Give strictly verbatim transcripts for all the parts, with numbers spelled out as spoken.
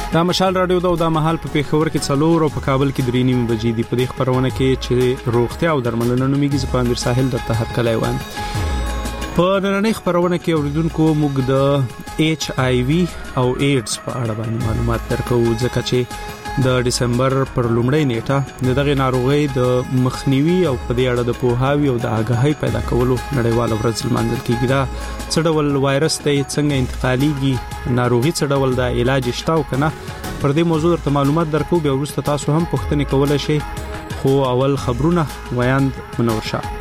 دا مشال رادیو دا او دا مهال په پیښور کې څلور او په کابل کې درې نیمې بجې دي. په دې خبرونه کې چې روغتیا او درملنه نومیږي زه په امیر ساحل د تحت کلای وایم. په نړۍ خبرونه کې اوریدونکو موږ د ایچ آی وی او ایډز په اړه باندې معلومات درکو، ځکه چې د دسمبر پر لومړۍ نیټه دغه ناروغي د مخنیوي او په دې اړه د پوهاوي او د آگاهۍ پیدا کولو نړیواله ورځ لمانځل کیږي. دا څه ډول وایرس دی، څنګه انتقالېږي، ناروغي څه ډول ده، علاج شته او کنه، پر دې موضوع درته معلومات درکو. بیا وروسته تاسو هم پوښتنې کولای شئ، خو اول خبرونه ویاند منور شاه.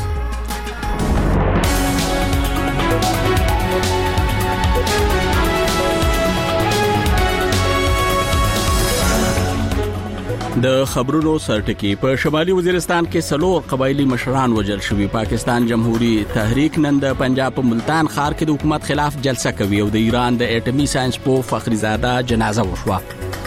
د خبرونو سرټکی. په شمالي وزیرستان کې څلور قبایلی مشران وژل شوي. پاکستان جمهوریت تحریک نن د پنجاب په ملتان ښار کې د حکومت خلاف جلسه کوي او د ایران د اټومي ساينس پوه فخری زاده جنازه وشوه.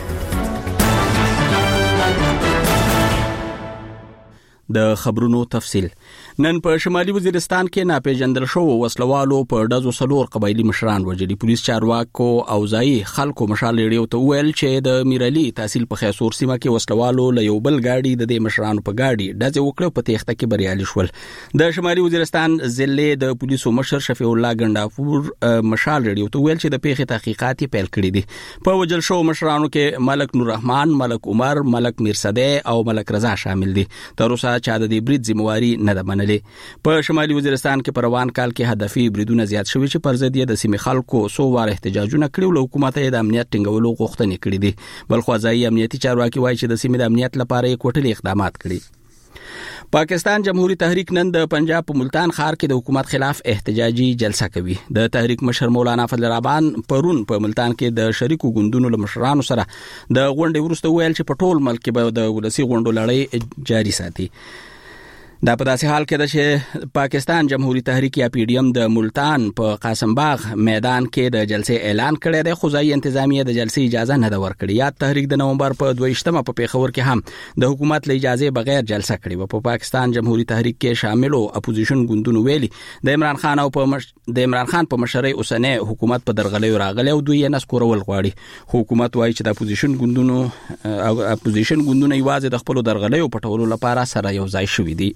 د خبرونو تفصیل. نن په شمالي وزیرستان کې ناپېژندل شو وسلوالو په ډزو څلور قبایلی مشران وژلي. پولیس چارواکو او ځایي خلکو مشال ریډیو ته ویل چې د میرالي تحصیل په خیسور سیمه کې وسلوالو له یو بل گاډي د دې مشرانو په گاډي ډزې وکړې، په تېښته کې بریالي شول. د شمالي وزیرستان ضلع د پولیسو مشر شفیع الله ګنداپور مشال ریډیو ته ویل چې د پیښې تحقیقات پیل کړي دي. په وژل شو مشرانو کې ملک نور رحمان، ملک عمر، ملک میرصدی او ملک رضا شامل دي. تر اوسه چا د دې برید ذمہواری نه ده منلې. په شمالي وزیرستان کې په روان کال کې هدفي بریدونه زیات شوي چې پر ضد یې د سیمې خلکو څو واره احتجاجونه کړي او حکومت یې د امنیت ټینګولو غوښتنې کړې دي. بل خو ځایي امنیتي چارواکي وایي چې د سیمې د امنیت لپاره یې کوټلي اقدامات کړي. پاکستان جمهوریت تحریک نن د پنجاب په ملتان ښار کې د حکومت خلاف احتجاجي جلسه کوي. د تحریک مشر مولانا فضل رحمان پرون په ملتان کې د شریکو ګوندونو له مشرانو سره د غونډې وروسته ویل چې په ټول ملک کې به د ولسي غونډو لړۍ جاري ساتي. دا په داسې حال کې ده چې پاکستان جمهوریت تحریک یا پی ډی ایم د ملتان په قاسم باغ میدان کې د جلسې اعلان کړی دی، خو ځایي انتظامیه د جلسې اجازه نه ده ورکړې. یاد تحریک د نومبر په دویشتمه په پیښور کې هم د حکومت له اجازې بغیر جلسه کړې وه. په پاکستان جمهوریت تحریک کې شاملو اپوزیشن ګوندونو ویلي د عمران خان او په مش... د عمران خان په مشرۍ اوسنی حکومت په درغلیو راغلی او دوی یې نسکورول غواړي. حکومت وایي چې د اپوزیشن ګوندونو اپوزیشن ګوندونه یوازې د خپلو درغلیو پټولو لپاره سره یو ځای شوي دي.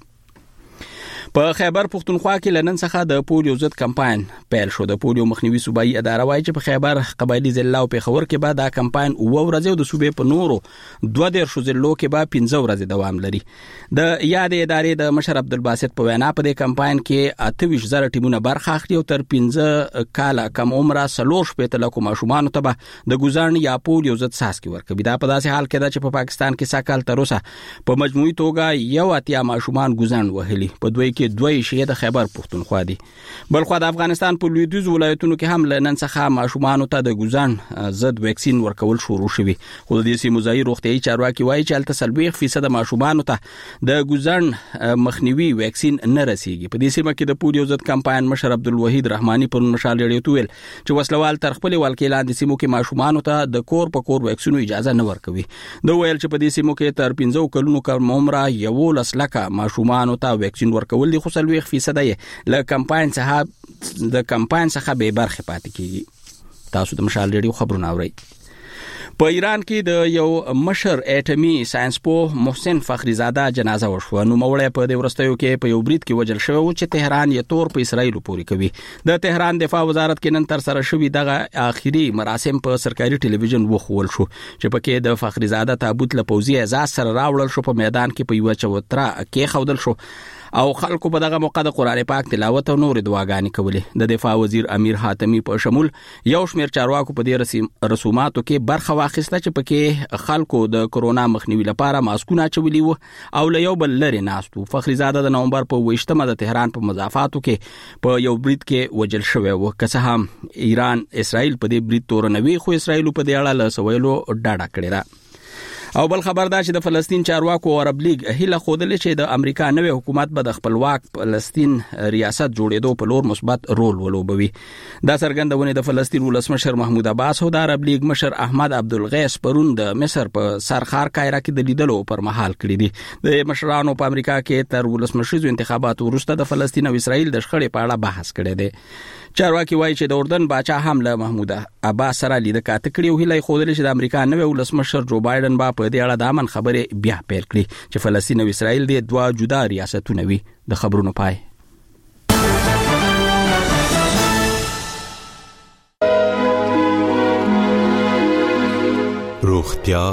په خیبر پختونخوا کې لنن څخه د پولیو ضد کمپاین پیل شو. د پولیو مخنیوي صوبایي اداره وایي چې په خیبر قبایلی ضلع او پیښور کې به دا کمپاین اوه ورځې او د صوبې په نورو دوه دېرشو ضلعو کې به پنځه ورځې دوام لري. د یادې ادارې د مشر عبدالباسط په وینا په دې کمپاین کې اته ویشت زره ټیمونه برخه اخلي او تر پنځه کاله کم عمره څلور شپېته لکو ماشومانو ته به د ګوزاڼ یا پولیو ضد څاڅکي ورکوي. دا په داسې حال کې ده چې په پاکستان کې سږ کال تر اوسه په مجموعي توګه یو اتیا ماشومان ګوزاڼ وهلي، په دوی کې دوی شیعه د خیبر پختونخوا دي. بل خو د افغانستان په لویدیځ ولایتونو کې هم لنن څخه ماشومانو ته د ګوزاڼ ضد ویکسین ورکول شروع شوي. خو د دې سیمو ځایي روغتیایي چارواکي وایي چې هلته څلوېښت فیصده ماشومانو ته د ګوزاڼ مخنیوي ویکسین نه رسیږي. په دې سیمه کې د پولیو ضد کمپاین مشر عبدالوحید رحماني پر مشال ریډیو ته ویل چې وسلوال تر خپلې ولکې لاندې سیمو کې ماشومانو ته د کور په کور ویکسینو اجازه نه ورکوي. د ویل چې په دې سیمو کې تر پنځو کلونو کم عمره یولس لکه ماشومانو ته ویکسین ورکول دي، خو څلوېښت فیصده یې له کمپاین څخه د کمپاین څخه بې برخې پاتې کیږي. تاسو د مشال ریډیو خبرونه اورئ. په ایران کې د یو مشر اټومي ساينس پوه محسن فخری زاده جنازه وشوه. نوموړی په دې وروستیو کې په یو برید کې وژل شوی و چې تهران یې تور په اسرائیلو پورې کوي. د تهران دفاع وزارت کې نن تر سره شوي دغه آخري مراسم په سرکاري ټلویزیون وښول شو چې پکې د فخری زاده تابوت له پوځي اعزاز سره راوړل شو. په میدان کې په یوه چوتره کېښودل شو او خلکو په دغه موقع د قرآن پاک تلاوت او نور دعاګانې کولې. د دفاع وزیر امیر حاتمی په شمول یو شمېر چارواکو په دې رسوماتو کې برخه واخیسته چې پکې خلکو د کرونا مخنیوي لپاره ماسکونه اچولي وو او له یو بل لرې ناست وو. فخری زاده د نومبر په اوویشتمه د تهران په مضافاتو کې په یو برید کې وژل شوی و. که څه هم ایران اسرائیل په دې برید تورنوي، خو اسرائیل په دې اړه له سویلو ډاډه کړې ده. او بل خبر دا چې د فلسطین چارواکو او عرب لیگ هیله خوده چې د امریکا نوې حکومت به د خپلواک فلسطین ریاست جوړېدو په لور مثبت رول ولوبوي. دا څرګندونه د فلسطین ولسمشر محمود عباس او د عرب لیگ مشر احمد عبدالغیث پرون د مصر په سرخار قاهره کې د لیدلو پر مهال کړی دي. د مشرانو په امریکا کې تر ولسمشریزو انتخاباتو وروسته د فلسطین او اسرائیل د شخړې په اړه بحث کړی دی. چارواکي وایي چې د اردن باچا هم له محمود عباس سره لیدل کاته کړی او هیله خوده چې د امریکا نوې ولسمشر جو بایدن با په دې اړه د امن خبرې بیا پیل کړي چې فلسطین او اسرائیل د دوه جدا ریاستونه وي. د خبرونو پای. روغتیا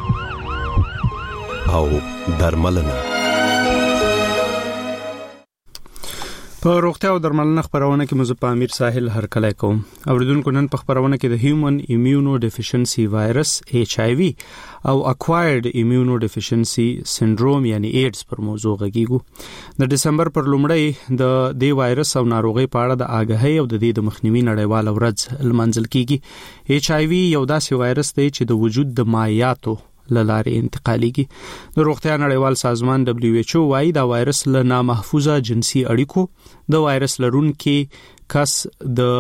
او درملنه. په روغتیا او درملنه خبرونه کې مزه په امیر ساحل هرکلی کوم. اوریدونکو نن په خبرونه کې د هیومن ایمیونو ډیفیشنسي وایرس ایچ آی وی او اکوایرډ ایمیونو ډیفیشنسي سنډروم یعنی ایډز پر موضوع غږیږو. د دسمبر پر لومړی د دې وایرس او ناروغي په اړه د آګاهۍ او د دې د مخنیوي نړیوال ورځ لمانځل کیږي. ایچ آی وی یو داسې وایرس دی چې د وجود د مایعاتو لاره انتقالیږي. د روغتیا نړیوال سازمان دبليو ایچ او وايي دا وایرس له نامحفوظه جنسي اړیکو د وایرس لرونکي کس د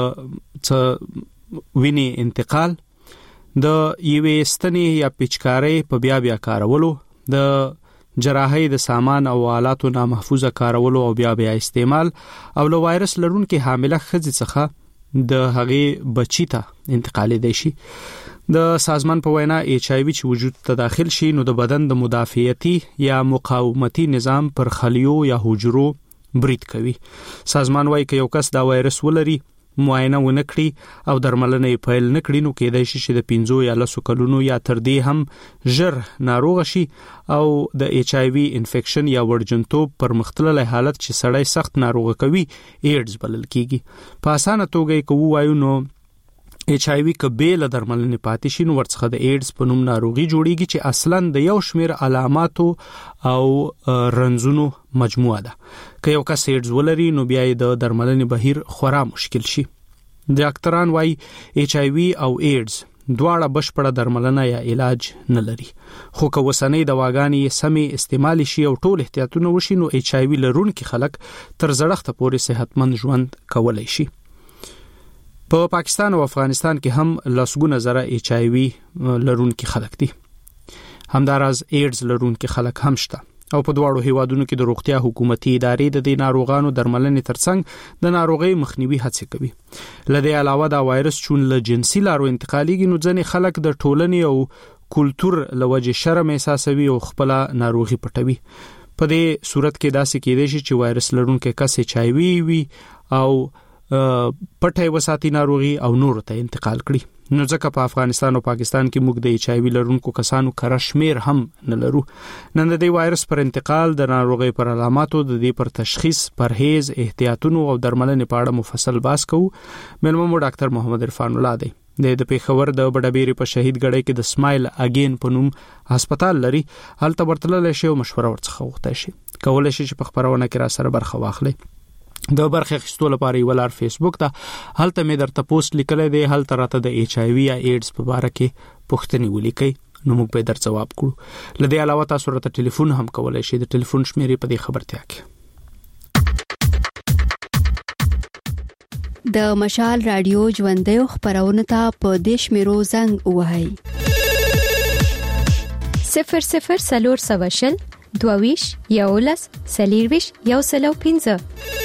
وینې انتقال د یوې ستنې یا پیچکارۍ په بیا بیا کارولو د جراحي د سامان او آلاتو نامحفوظه کارولو او بیا بیا استعمال او له وایرس لرونکي حامله ښځې څخه د هغې بچی ته انتقالي دی شي. د سازمان په وینا ایچ آی وی چې وجود ته داخل شي نو د بدن د مدافعتي یا مقاومتي نظام پر خلیو یا حجرو برید کوي. سازمان وايي که یو کس دا وایرس ولري معاینه ونه کړي او درملنه یې پیل نه کړي نو کېدای شي چې د پنځو یا لسو کلونو یا تر دې هم ژر ناروغ شي او د ایچ آی وی انفیکشن یا ورجنتوب پر مختللی حالت چې سړی سخت ناروغ کوي ایډز بلل کیږي. په اسانه توګه یې کوو وایو نو ایچ آی وی که بیل درملنې پاتې شي نو ورڅخه د ایډز په نوم ناروغي جوړیږي چې اصلاً د یو شمیر علاماتو او رنځونو مجموعه ده. که یو کس ایډز ولري نو بیا یې د درملنې بهیر خورا مشکل شي. ډاکټران وايي ایچ آی وی او ایډز دواړه بشپړه درملنه یا علاج نه لري. خو که وسنۍ دواګانې سمې استعمال شي او ټول احتیاطونه وشي نو ایچ آی وی لرونکي خلک تر زړښته پورې صحتمند ژوند کولای شي. په پا پاکستان او افغانستان کې هم لسګونه زره ایچ آی وی لرونکي خلک دي. همداراز ایډز لرونکي خلک هم شته او په دواړو هیوادونو کې د روغتیا حکومتي ادارې د دې ناروغانو درملنې ترڅنګ د ناروغي مخنیوي هڅې کوي. لدې علاوه دا وایرس چون له جنسي لارو انتقالېږي نو ځینې خلک د ټولنې او کلچر لوجه شرم احساسوي او خپل ناروغي پټوي. په دې صورت کې داسې کېدای شي چې وایرس لرونکي کس ایچ آی وی وي او پټه وساتي ناروغي او نور ته انتقال کړي. نو ځکه په افغانستان او پاکستان کې موږ د ایچ آی وی لرونکو کسانو کره شمیر هم نه لرو. نن د دې وایرس پر انتقال د ناروغي پر علاماتو د دې پر تشخیص پرهیز احتیاطونو او درملنې په اړه مفصل بحث کوو. مېلمه مو ډاکټر محمد عرفان الله دی. د پیښور د بډابېری په شهید ګړی کې د سمایل اگین په نوم هسپتال لري. هلته ورتللی شي او مشوره ورڅخه وغوښتای شي. کولای شي چې په خبرونه کې را سره برخه واخلي. د برخه اخیستو لپاره یو لار فیسبوک ته هلته مې درته پوسټ لیکلی دی. هلته راته د ایچ آی وی یا ایډز په باره کې پوښتنې ولیکئ نو موږ به در جواب کړو. له دې علاوه تاسو راته ټلیفون هم کولای شئ. د ټلیفون شمیرې په دې خبرتیا کې د مشال رادیو ژوندۍ خبرونه ته په دیش میرو زنګ وهاي صفر صفر سلور سواشل دوویش یولس سلیرویش یو سلو پینځه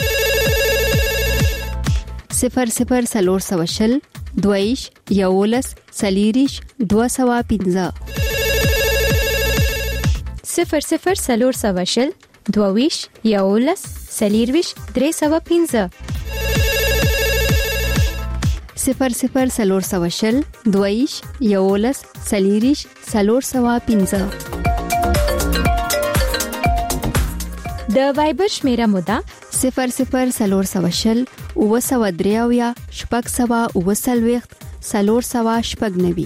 صفر صفر سلور سواشل دویش یولس سلیریش دو سوا پینځه صفر صفر سلور سواشل دوویش یولس سلیرویش درې سوا پینځه صفر صفر سلور سواشل دویش یولس سلیریش سلور سوا پینځه د وایبر شمیره مودا صفر صفر سلور سواشل او سوا دریاویا شپږ سوا او سلويخت سلور سوا شپږ نوي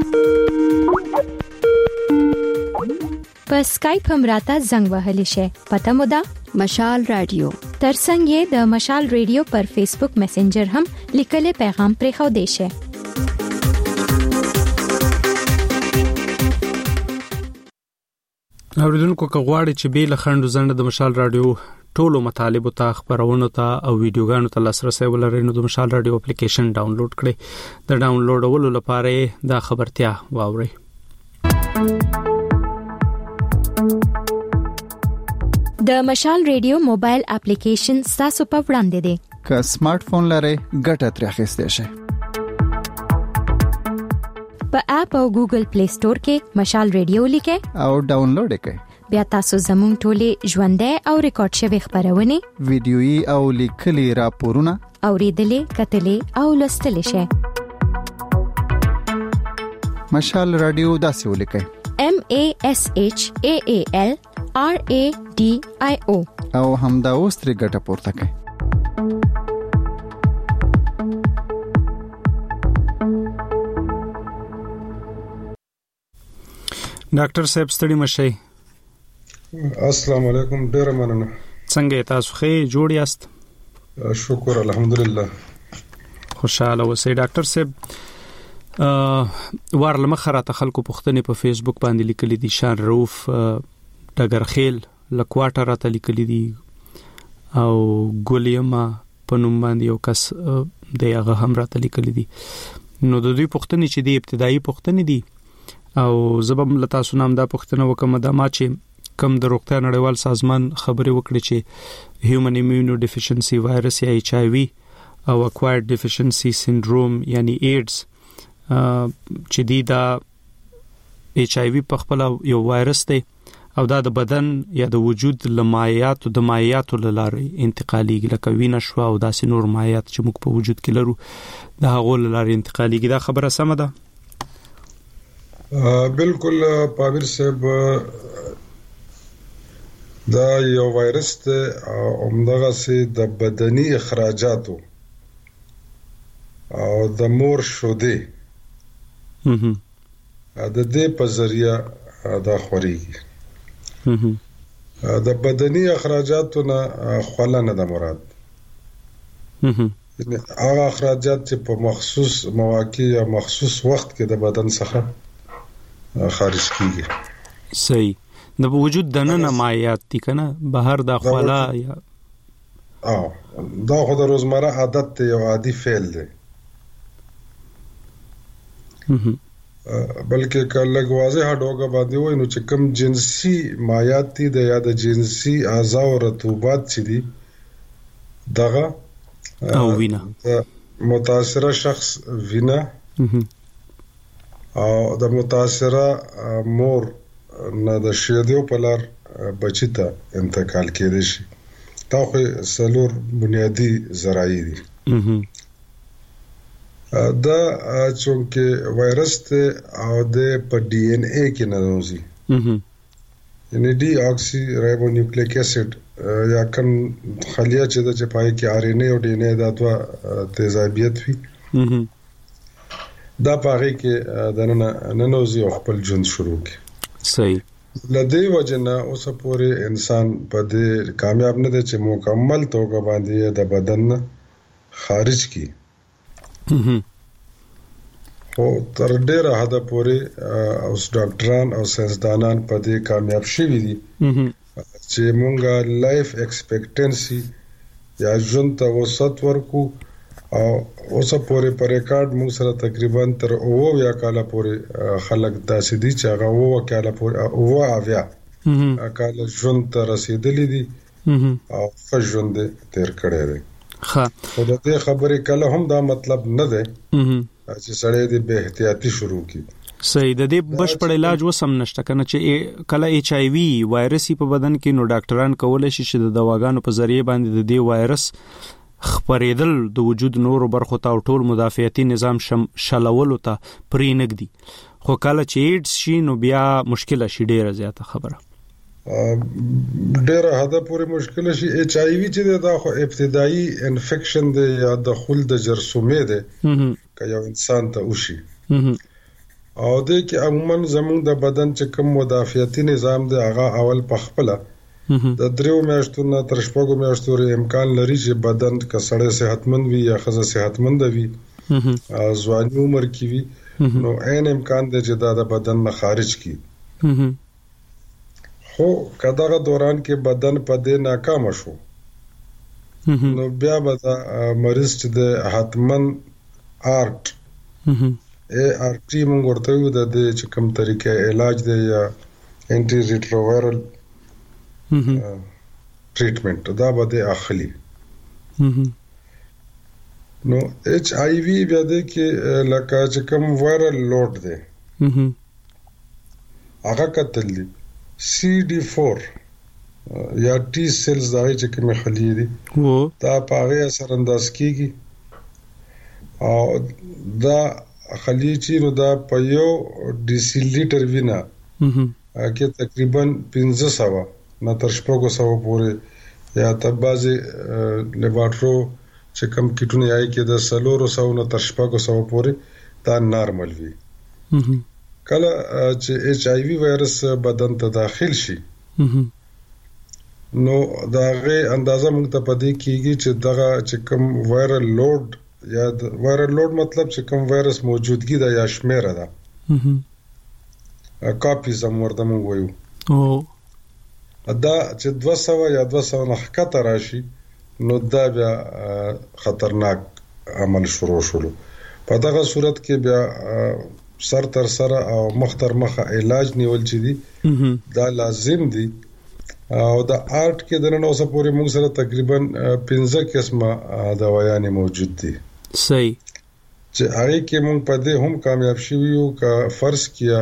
په سکایپ هم راته زنګ وهلی شي. پته مودا مشال رادیو ترڅنګ یې د مشال رادیو پر فیسبوک میسنجر هم لیکلي پیغام پرې خو دی شي. اوریدونکو که غواړي چې بیل خندو زنده د مشال رادیو ټولو مطالب ته خبرونه ته او ویډیوګانو ته لاسرسي ولرئ نو د مشال رادیو اپلیکیشن ډاونلوډ کړئ د ډاونلوډولو لپاره دا خبرتیا واورئ. د مشال رادیو موبایل اپلیکیشن تاسو په وړاندې دی. که سمارټ فون لرئ ګټه ترې اخیستئ شئ. په اپ او ګوګل پلی سٹور کې مشال رادیو لیکئ او ډاونلوډ کړئ. بیا تاسو زموږ ټولې ژوندۍ او ریکارډ شوی خبرونه ویډیويي او لیکلي راپورونه اوریدلې کتلې او لوستلې شئ. مشال رادیو داسې ولیکئ: M A S H A A L R A D I O او همدا اوس ترې ګټه پورته کړئ. ډاکټر صاحب ستړي مشئ. السلام علیکم. ډیر مننه. څنګه تاسو ښه جوړ یاست؟ شکر الحمدلله. خوشاله اوسئ. ډاکټر صاحب وارل مخره ته خلکو پښتنې په فیسبوک باندې لیکلي دي شان روف ډګرخیل لکواټر راته لیکلي دي او ګولیم په نوم باندې یو کس د هغه هم راته لیکلي دي. نو د دوی پښتنې چې دی ابتدایي پښتنې دي او زبم لتا سونام دا پښتنه وکم د ما چې کم د روغتیا نړیوال سازمان خبرې وکړي چې هیومن ایمیونو ډیفیشنسي وایرس یا ایچ آی وی او اکوایرډ ډیفیشنسي سینډروم یعنی ایډز چې دی دا ایچ آی وی په خپل یو وایرس دی او دا د بدن یا د وجود لمایات او د مایات لاره انتقالي لکه وینه شو او داسې نور مایات چې موږ په وجود کې لرو دا هغه لاره انتقالي دا خبره سمه ده؟ بالکل پامیر صاحب دا یو وایرس ته عمدغه سي د بدني اخراجاتو او د مور شوده هم د دې په ذریعہ دا خوريږي. هم د بدني اخراجاتو نه خلنه د مراد هم هغه اخراجات چې په مخصوص مواقع یا مخصوص وخت کې د بدن څخه خارج کیږي. صحیح. د وجود دننه مایات دي کنه بهر د خلا یا اه دا خو د روزمره عادت ته یو عادي فعل دی. بلکې کله واضح هډوګه باندې وای نو چې کوم جنسي مایات دي د یا د جنسي اعضاء او رطوبات چې دي دغه او وینا متاثره شخص وینا او د متاثره مور نه د شیدو په لار بچی ته انتقال کېدی شي. دا خو سلور بنیادی ذرایع دي. دا چونکه وایرس ته او د په ډي ان اے کې نه نوځي یعنی ډي اکسي رایبو نیوکلیک اسید یا کوم خلیه چې د چپای کې ار ان اے او ډي ان اے د دوه تیزابیت وي دا پاره کې د نن ننوزي خپل ژوند شروع کی. صحیح. لدی وجنه اوس پورې انسان په دې کامیاب نه دی چې مکمل توګه باندې د بدن خارج کی. هم او تر ډیره حد پورې اوس ډاکټران او ساينسدانان په دې کامیاب شوي دي چې مونږه لایف ایکسپیکټنسي یا ژوند ته وسط ورکو او اوس پورې پر ریکارډ موږ سره تقریبا تر اوو یا کاله پورې خلک داسې دي چې هغه اوو کاله پورې اوو اویا کاله ژوند ته رسیدلی دي او ښه ژوند تیر کړی دی. ښه خو د دې خبرې کله هم دا مطلب نه دی چې سړی دې بے احتیاطي شروع کړي. صحیح. د دې بشپړ علاج وسم نشته کنه چې کله ایچ آی وی وایرسي په بدن کې نو ډاکټران کولای شي چې د دواګانو په ذریعہ باندې د دې وایرس خبرېدل د وجود نورو برخو ته او ټول مدافعتي نظام شلولو ته پرې نګدي. خو کله چې ایډز شي نو بیا مشکله شي ډیره زیاته خبره. ډیره حد پورې مشکله شي. ایچ آی وی چې دا خو ابتدایي انفیکشن دی یا دخول د جرثومې دی که یو انسان ته وشي او د کې عموما زموږ د بدن چې کوم مدافعتي نظام دی هغه اول په خپل د دریو میاشتو نه تر شپږو میاشتو لري امکان لري چې بدن که سړی صحتمند وي یا ښځه صحتمند وي ځواني عمر کې وي نو عین امکان دی چې دا د بدن نه خارج کی. خو کداغه دوران کې بدن په دې ناکام شو نو بیا به دا مریض چې د حتمن آرټ ا آر ټي موږ ورته یو د چې کوم طریقې علاج دی یا انټي ریټرووایرل ټریټمنټ دا به د اخلي نو ایچ آی وی بیا د کې لکه چې کوم وایرل لوډ دی هغه کتل دي سی ډي فور یا ټي سیلز دا چې کوم خلی دي وو دا پاره اثر انداز کیږي او دا خلی چې نو دا په یو ډیسی لیټر وینا کې تقریبا پنځه سوه نه تر شپږ سوه پورې یا تبازي لیبارټرو چې کوم کیټونه یای کې د سلورو سوه نه تر شپږ سوه پورې دا نارمل وي کله چې ایچ آی وی وایرس بدن ته داخل شي نو داغه اندازه موږ ته پدې کیږي چې دغه چې کوم وایرل لوډ یا وایرل لوډ مطلب چې کوم وایرس موجودګي ده یا شمیره ده کاپی زم ورته موږ وایو او دا چې دوه سوه یا دوه سوه نه ښکته راشي نو دا بیا خطرناک عمل شروع شول په دغه صورت کې بیا سر تر سره او مخ تر مخه علاج نیول چي دي دا لازم دي او دا آرټ کې د نن اوسه پورې موږ سره تقریبا پنځه قسمه دوايانې موجود دي صحیح چې هغه کې موږ په دې هم کامیاب شوو یو کا فرض کیا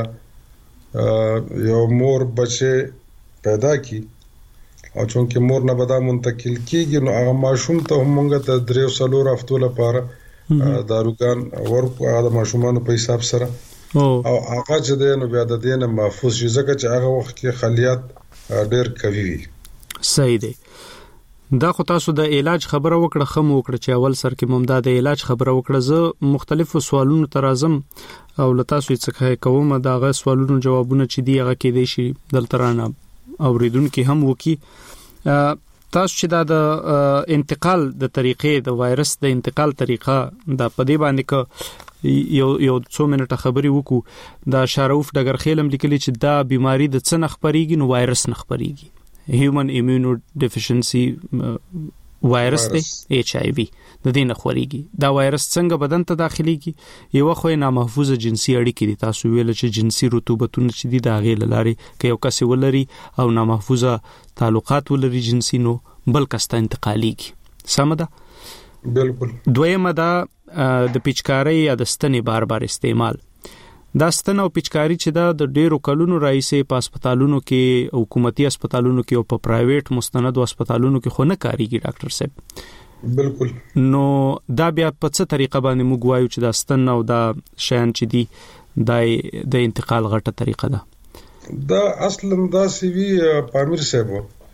یو مور بچي پیدا کی او چونکه مور نه بدا منتقل کیږي نو هغه ماشوم ته هم موږ ته درې سلور هفتو لپاره داروګان ورکو هغه ماشومان په حساب سره او هغه چې د نو بیا د دې نه محفوظ شي ځکه چې هغه وخت کې خلیات ډېر کوي صحیح دی دا خو تاسو د علاج خبره وکړه خم وکړه چې اول سر کې ممداد د علاج خبره وکړه زه مختلفو سوالونو ترازم او لتاسو څخه کوم دا غو سوالونو جوابونه چې دی هغه کې دی شي دلترانه اوریدونکو هم وکي تاسو چې دا د انتقال د طریقې د وایرس د انتقال طریقه د پدې باندې ک یو یو څو منټه خبري وکړو دا شاروف ډګر خیلم لیکلي چې دا بيماري د څه نخبريږي نو وایرس نخبريږي هیومن ایمونو ډیفیشنسي وایرس دی ایچ آی وی د دې نخوريږي دا وایرس څنګه بدن ته داخليږي یو خو نامحفوظه جنسي اړیکې دي تاسو ویل چې جنسي رطوبتونه چې دي دا غي لاري کې یو کس ولري او نامحفوظه تعلقات ولري جنسي نو بل کسته انتقاليږي سمده بالکل دویمه دا د پیچکاری یا د ستنې بار بار استعمال دا ستنه او پیچکاری چې دا د ډیرو کلونو راځي په هسپتالونو کې حکومتي هسپتالونو کې او په پرایویټ مستند هسپتالونو کې خو نه کاریږي ډاکټر صاحب بالکل نو دا بیا په څه طریقه باندې موږ وایو چې دا ستنه او دا شیان چې دي د انتقال غټه طریقه ده دا اصلا دا سی وی پامیر صاحب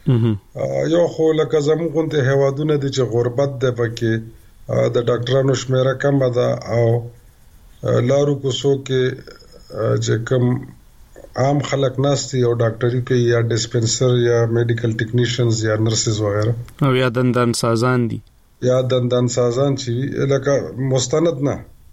یو خو لکه زموږ غونته هوادونه دي چې غربت ده پکې د ډاکټرانو شمیره کم ده او لارو کوسو کې چې کوم عام خلک ناشتي او ډاکټري کوي یا ډیسپنسر یا میډیکل ټیکنیشنز یا نرسز وغیرہ او یا دندان سازان دي یا دندان سازان چې لکه مستند نه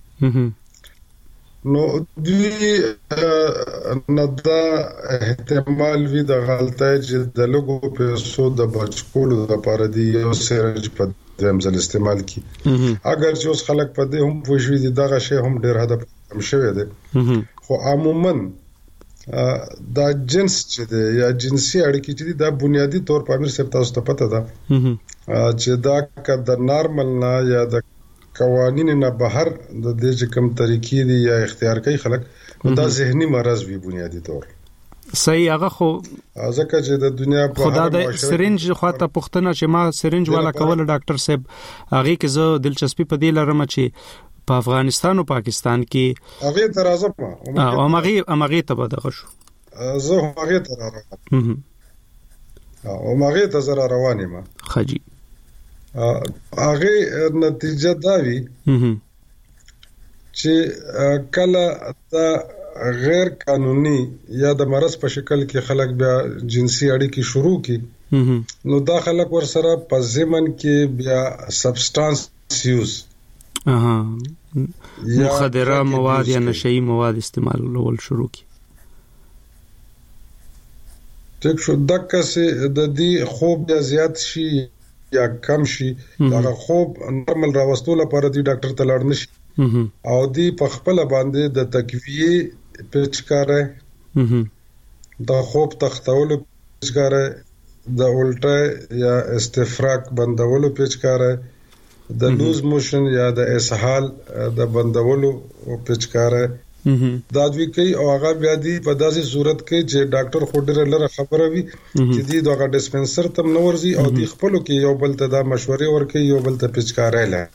نو دوی ندا احتمال وی د غلطه چې د لوګو په سو د بچکولو لپاره دی یو سرج په دیم ځل استعمال کی اگر چې اوس خلک په دې هم پوښوي دي دغه شی هم ډیر هدف کم شوی دی خو عموما دا جنس چې دی یا جنسي اړیکې چې دی دا بنیادی طور په امیر سپ تاسو ته پته ده چې دا کده نارمل نه یا د قوانین نه بهر د دې کوم طریقې دی یا اختیار کوي خلک دا ذهني مرض وی بنیادی طور صحیح هغه خو ځکه چې د دنیا په خدا د سرنج خواته پښتنه چې ما سرنج والا کول ډاکټر صاحب هغه کې زه دلچسپي په دې لرم چې په افغانستان او پاکستان کې هغه ترازم او هغه هغه ته بدغه شو زه هغه ته راغلم او هغه ته زرا روانې ما خجی هغه نتیجه دا وی چې کله دا غیر قانوني یا د مرض په شکل کې خلک بیا جنسي اړیکې شروع کی نو دا خلک ور سره په ضمن کې بیا سبسټانس یوز اها مخدره مواد یا نشئی مواد استعمال ول شروع کی ټیک شو دغه څه د دې خوب یا زیات شي یا کم شي دا خوب نورمال راوستو لپاره دی ډاکټر ته لاړ نشي او دی په خپل باندې د تکویه پېچکاره د خوب تختولو پېچکاره د الټا یا استفراق بندولو پېچکاره د لوز موشن یا د اسهال د بندولو پېچکاره دا دوی کوي او هغه بیا دي په داسې صورت کې چې ډاکټر خو ډېر لره خبره وي چې دی دغه ډیسپنسر تم نو ورزي او دی خپل کې یو بل ته دا مشورې ورکړي یو بل ته پېچکاره لاله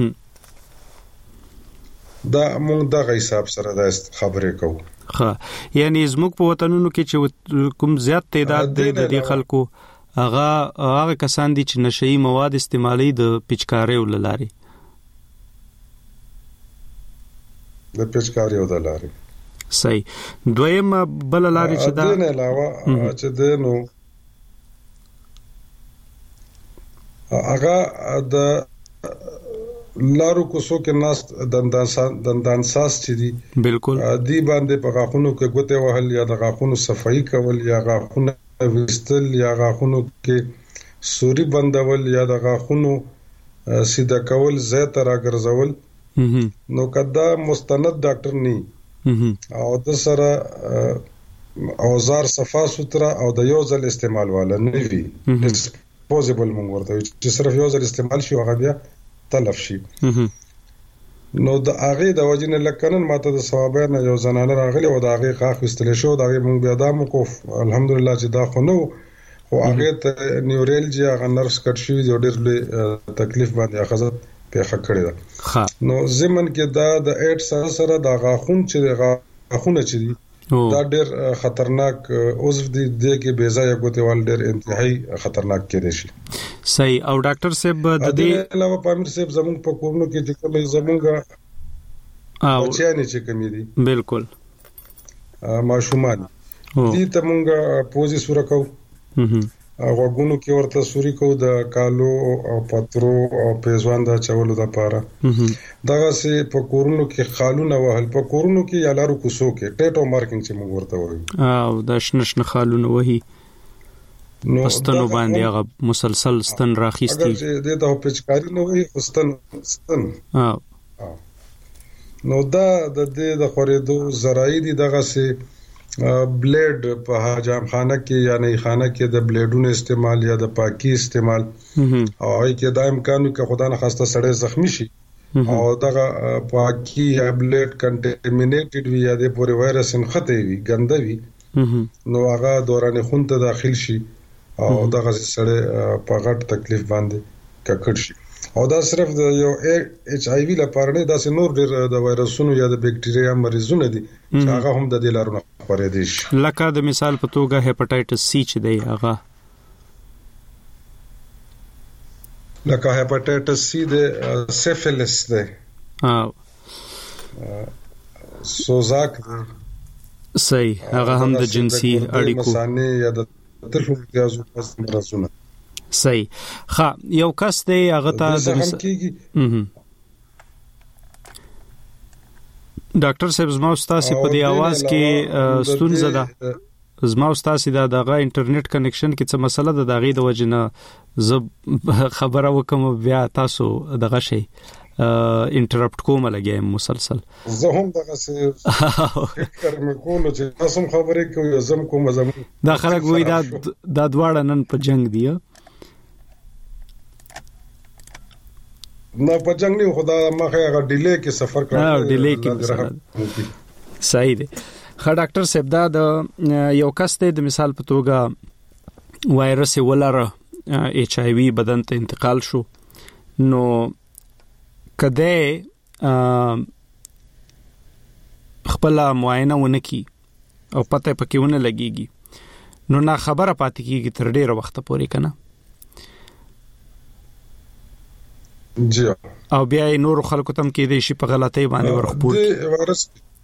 دا موږ دغه حساب سره دا خبرې کوو ها یعنی زموږ په وطنونو کې چې کوم زیات تعداد دی د دې خلکو هغه هغه کسان دي چې نشئی مواد استعمالي د پېچکاره وللاري د پېچکاري او د لارې صحیح دویم بل لارې چې دا د نه علاوه چې د نو هغه د لارو کوڅو کې ناس دندان دندان ساس چې دي بالکل دی باندې په غاخونو کې ګوته وهل یا د غاخونو صفائی کول یا غاخونو وستل یا غاخونو کې سوري بندول یا د غاخونو سیده کول زیات راګرځول نو کدا مستند ډاکټر نه او د سره اوزار صفا سوترا او د یو ځل استعمال والا نه وي ډیسپوزیبل مونږ ورته چې صرف یو ځل استعمال شي هغه بیا تلف شي نو د هغه د وجنه لکنن ماته د ثوابه نه یو زنانه راغلی او د هغه خاخ استل شو د هغه مونږ بیا د موقف الحمدلله چې دا خو نو او هغه ته نیورالجیا هغه نرس کټ شي د ډېر تکلیف باندې اخذ په حق کړی دا نو زمن کې دا د اټ سره سره د غاخون چې غاخونه چې دي دا ډېر خطرناک عضو دي د کې بیزای غوتیوال ډېر انتهایی خطرناک کېدی شي صحیح او ډاکټر صاحب د دې علاوه پامیر صاحب زموږ په کومو کې چې کوم زموږه او چې نه چې کوم دي بالکل ماشومان دي ته مونږه پوزي سور کو غوګونو کې ورته سوري کو د کالو او پترو او پیزوان دا چولو د پاره دغه سي په کورونو کې خالونه وهل په کورونو کې یا لارو کوسو کې ټیټو مارکینګ چې موږ ورته وایو او د شنشن خالونه وهي نو پستنو باندې هغه مسلسل ستن راخيستي اگر دې ته پېچکاری نه وي ستن ستن ها نو دا د دې د خورېدو زراعي دي دغه سي بلیډ په حجام خانه کې یا نه خانه کې د بلیډونو استعمال یا د پاکي استعمال او هي کې دا امکانو کې خدای نه خواسته سړی زخمی شي او دغه پاکي یا بلیډ کنټامینیټډ وي یا د پورې وایرس انخته وي ګنده وي نو هغه دوران خون ته داخل شي او دغه سړی په غټ تکلیف باندې ککړ شي او دا صرف د یو ایچ آی وی لپاره نه دا نور ډېر د وایرسونو یا د بکټریا مریضونه دي چې هغه هم د دې لارو خورې دي شي لکه د مثال په توګه هپاتایټس سی چې دی هغه لکه هپاتایټس سی د سیفیلس دی او سوزاک صحیح هغه هم د جنسي اړیکو مثانه یا د تلفون پیازو پس مرزونه صحیح ها یو کس دی هغه ته د ډاکټر صاحب زما استاد په دې आवाज کې ستونزه ده زما استاد دا دغه انټرنیټ کنیکشن کې څه مسله ده دغه د وجنه ز خبره وکم بیا تاسو دغه شي انټرپټ کوم لګیم مسلسل زه هم دغه څه کارم کوم چې تاسو خبرې کوي زم کوم زم دا خلک وای دا د دواړه نن په جنگ دی نه په جنگ نه خدا مخه هغه ډیلی کې سفر کړو ها ډیلی کې صحیح دی خا ډاکټر صاحب دا د یو کس د مثال په توګه وایرس ولاره ایچ آی وی بدن ته انتقال شو نو کده خپل معاینه ونکي او پته پکې ونه لګيږي نو نه خبره پاتې کیږي تر ډیره وخت پورې کنه جی او بیا نور خلکو تم کې دې شي په غلطۍ باندې ورخپور دي وایرس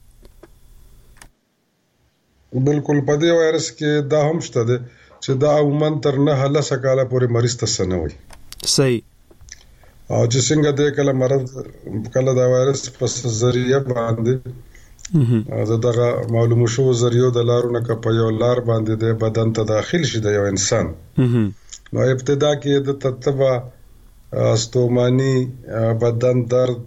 بالکل په دې وایرس کې دا هم شته ده چې دا عموما تر نه هله سکاله پورې مریض ته سنوي صحیح او چې څنګه د کله مرض کله دا وایرس په ذریعہ باندې دا دغه معلومه شو ذریعہ د لارونه ک په یو لار باندې د بدن ته داخل شي د یو انسان نو ابتدا کې د تتبع استومانی بدن درد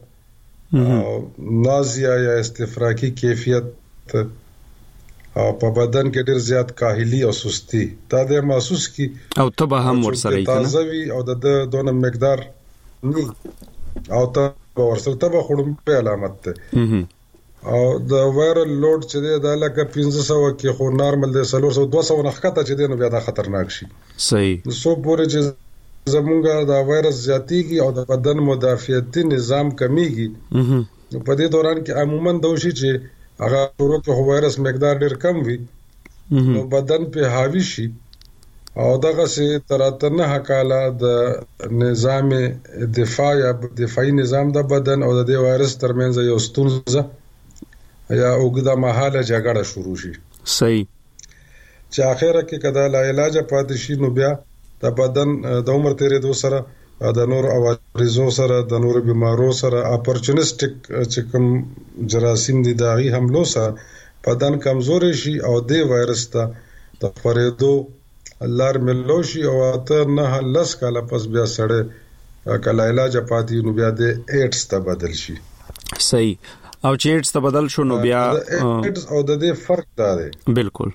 نازیا یا استفراقی کیفیت او په بدن کې ډیر زیات کاهلی او سستی دا د محسوس کی او تبه هم ورسره تازوی او د دونه مقدار ني او ته ورسره تبه خړم په علامت ته او د وایرل لوډ چې دی دا لکه پنځه سوه کې خو نارمل دی څلور سوه دوه سوه نه ښکته چې دی نو بیا دا خطرناک شي صحیح سو پورې چې زمونږ دا وایرس زیاتیږي او د بدن مدافعتي نظام کمیږي نو په دې دوران کې عموما دا شي چې هغه ورو کې وایرس مقدار ډیر کم وي نو بدن په حاوی شي او دغه سي تر اتنه کاله د نظام دفاع یا دفاعي نظام د بدن او د وایرس ترمنځ یو ستونزه یا اوګدا محاله جګړه شروع شي صحیح چې اخره کې کدا لا علاج پاتې شي نو بیا د بدن د عمر تیرې دو سره د نور اوارزو سره د نور بیمارو سره اپورچونیسټک چې کوم جراثیم دي داغي حملو سره بدن کمزوري شي او د وایرس ته د خورېدو لار ملو شي او ته نه لس کاله پس بیا سړی کله علاج پاتې نو بیا د ایډز ته بدل شي صحیح او چې ایډز ته بدل شو نو بیا ایډز او د دې فرق دا دی بالکل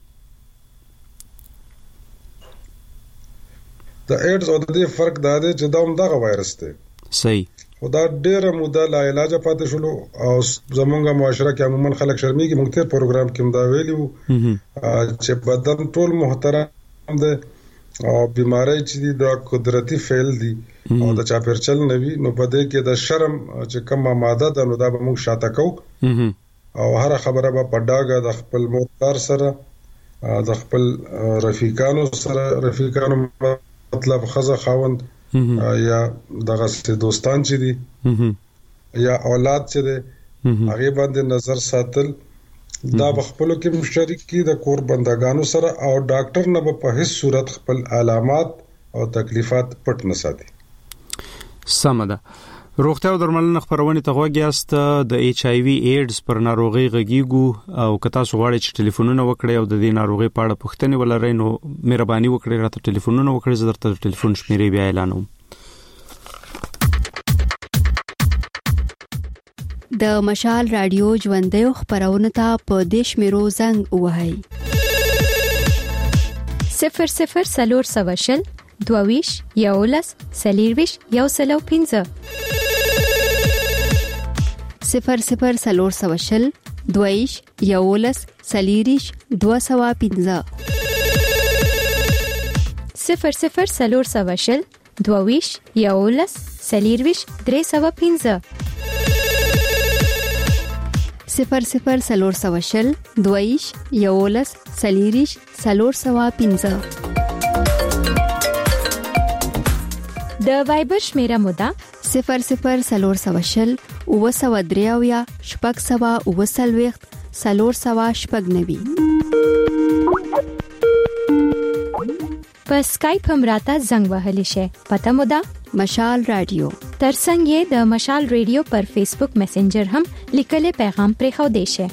د ایډز او د دې فرق دا دی چې دا هم دغه وایرس دی صحیح خدا ډېر موده لا علاج پاتې شلو او زمونږه معاشره کې عموما خلک شرمېږي موږ تیر پروګرام کې دا ویلو چې بدن ټول محترم دی او بیماری چې دی دا قدرتی فعل دی او د چاپیرچل نوی نو په دې کې د شرم چې کومه ماده ده نو دا به موږ شاته کو او هر خبره به په ډاګه د خپل موتر سره د خپل رفیقانو سره رفیقانو مطلب خزه خاوند یا دغه دوستان چې دي یا اولاد چې دي هغه باندې نظر ساتل دا بخپلو کې مشترک کی د کور بندگانو سره او ډاکټر نه په هیڅ صورت خپل علامات او تکلیفات پټ نه ساتي سمده روغتیا او درملنه خبرونه ته غوږیاست د ایچ آی وی ایډز پر ناروغي غږیږو او کتا سو غواړي چې ټلیفونونه وکړي او د دې ناروغي په اړه پوښتنه ولرئ نو مهرباني وکړئ راته ټلیفونونه وکړئ زه درته ټلیفون شمیرې بیا اعلانوم د مشال رادیو ژوندې خبرونه ته په دیش میرو زنګ وهاي صفر صفر سلور سواشل دوویش یولس سلیرویش یو سلو پینزه صفر صفر سلور سواشل دوویش یولس سلیریش دو سوا پینزه صفر صفر سلور سواشل دوویش یولس سلیرویش درې سوا پینزه صفر صفر سلور سواشل دویش یولس سلیریش سلور سوا پینزه د وایبر شمیره مودا صفر صفر سلور سواشل او سوا دریاویا شپږ سوا او سلويخت سلور سوا شپږ نوي په اسکایپ هم راته زنګ وهلی شي پته مودا مشال رادیو ترڅنګ یې د مشال رادیو پر فیسبوک میسنجر هم لیکلي پیغام پرې خو دی شي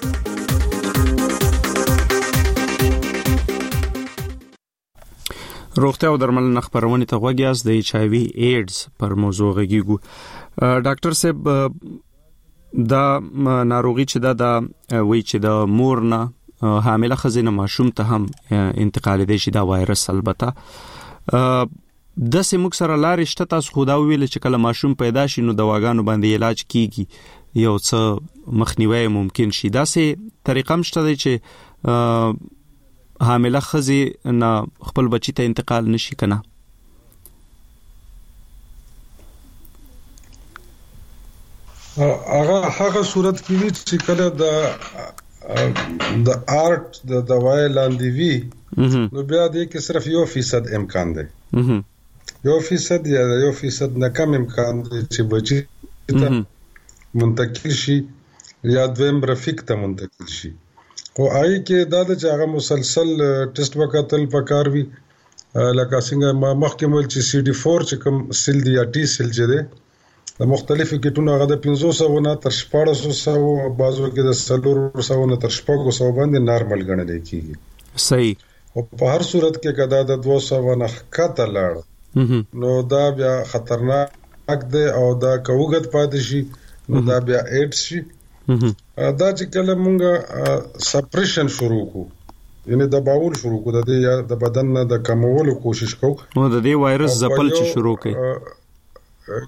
روغتیا او درملنه خبرونه ته غوږیاست د ایچ آی وی ایډز پر موضوع غږیږو ډاکټر صاحب دا ناروغي چې دا د وی چې د مور نه حامله خزینه ماشوم ته هم انتقال دي شي دا وایرس البته د سیموک سره لارې شته تاسو خو دا ویل چې کله ماشوم پیدا شي نو دواګانو باندې علاج کیږي یو څه مخنیوي ممکن شي دا سه طریقه مشته دی چې حامله خزي نه خپل بچی ته انتقال نشي کنه هغه هغه صورت کې وی چې کله د د آرټ د دوايي لاندې وی نو بیا دې کې صرف یو فیصد امکان دی یو فیصد یا یو فیصد نه کم امکان دی چې بچی ته منتقل شي یا دویم رفیق ته منتقل شي او آی کې دا د هغه مسلسل ټیسټ وکړل پکار وی لکه څنګه ما مخکې مول چې سی ډي فور چې کوم سیل دی یا ټي سیل چې دی د مختلفو کټونو هغه د پنځه سوه نه تر شپږ سوه او بازو کې د څلور سوه نه تر شپږ سوه باندې نارمل ګڼل کېږي. صحیح. او په هر صورت کې کدا د دوه سوه نه ښکته لاړ نو دا بیا خطرناک دی او دا کوګت پاتې شي نو دا بیا ایډز شي. دا چې کله مونږه سپریشن شروع کو یعنی د باول شروع کو د دې یا د بدن نه د کمولو کوشش کو نو د دې وایرس ځپل چې شروع کړي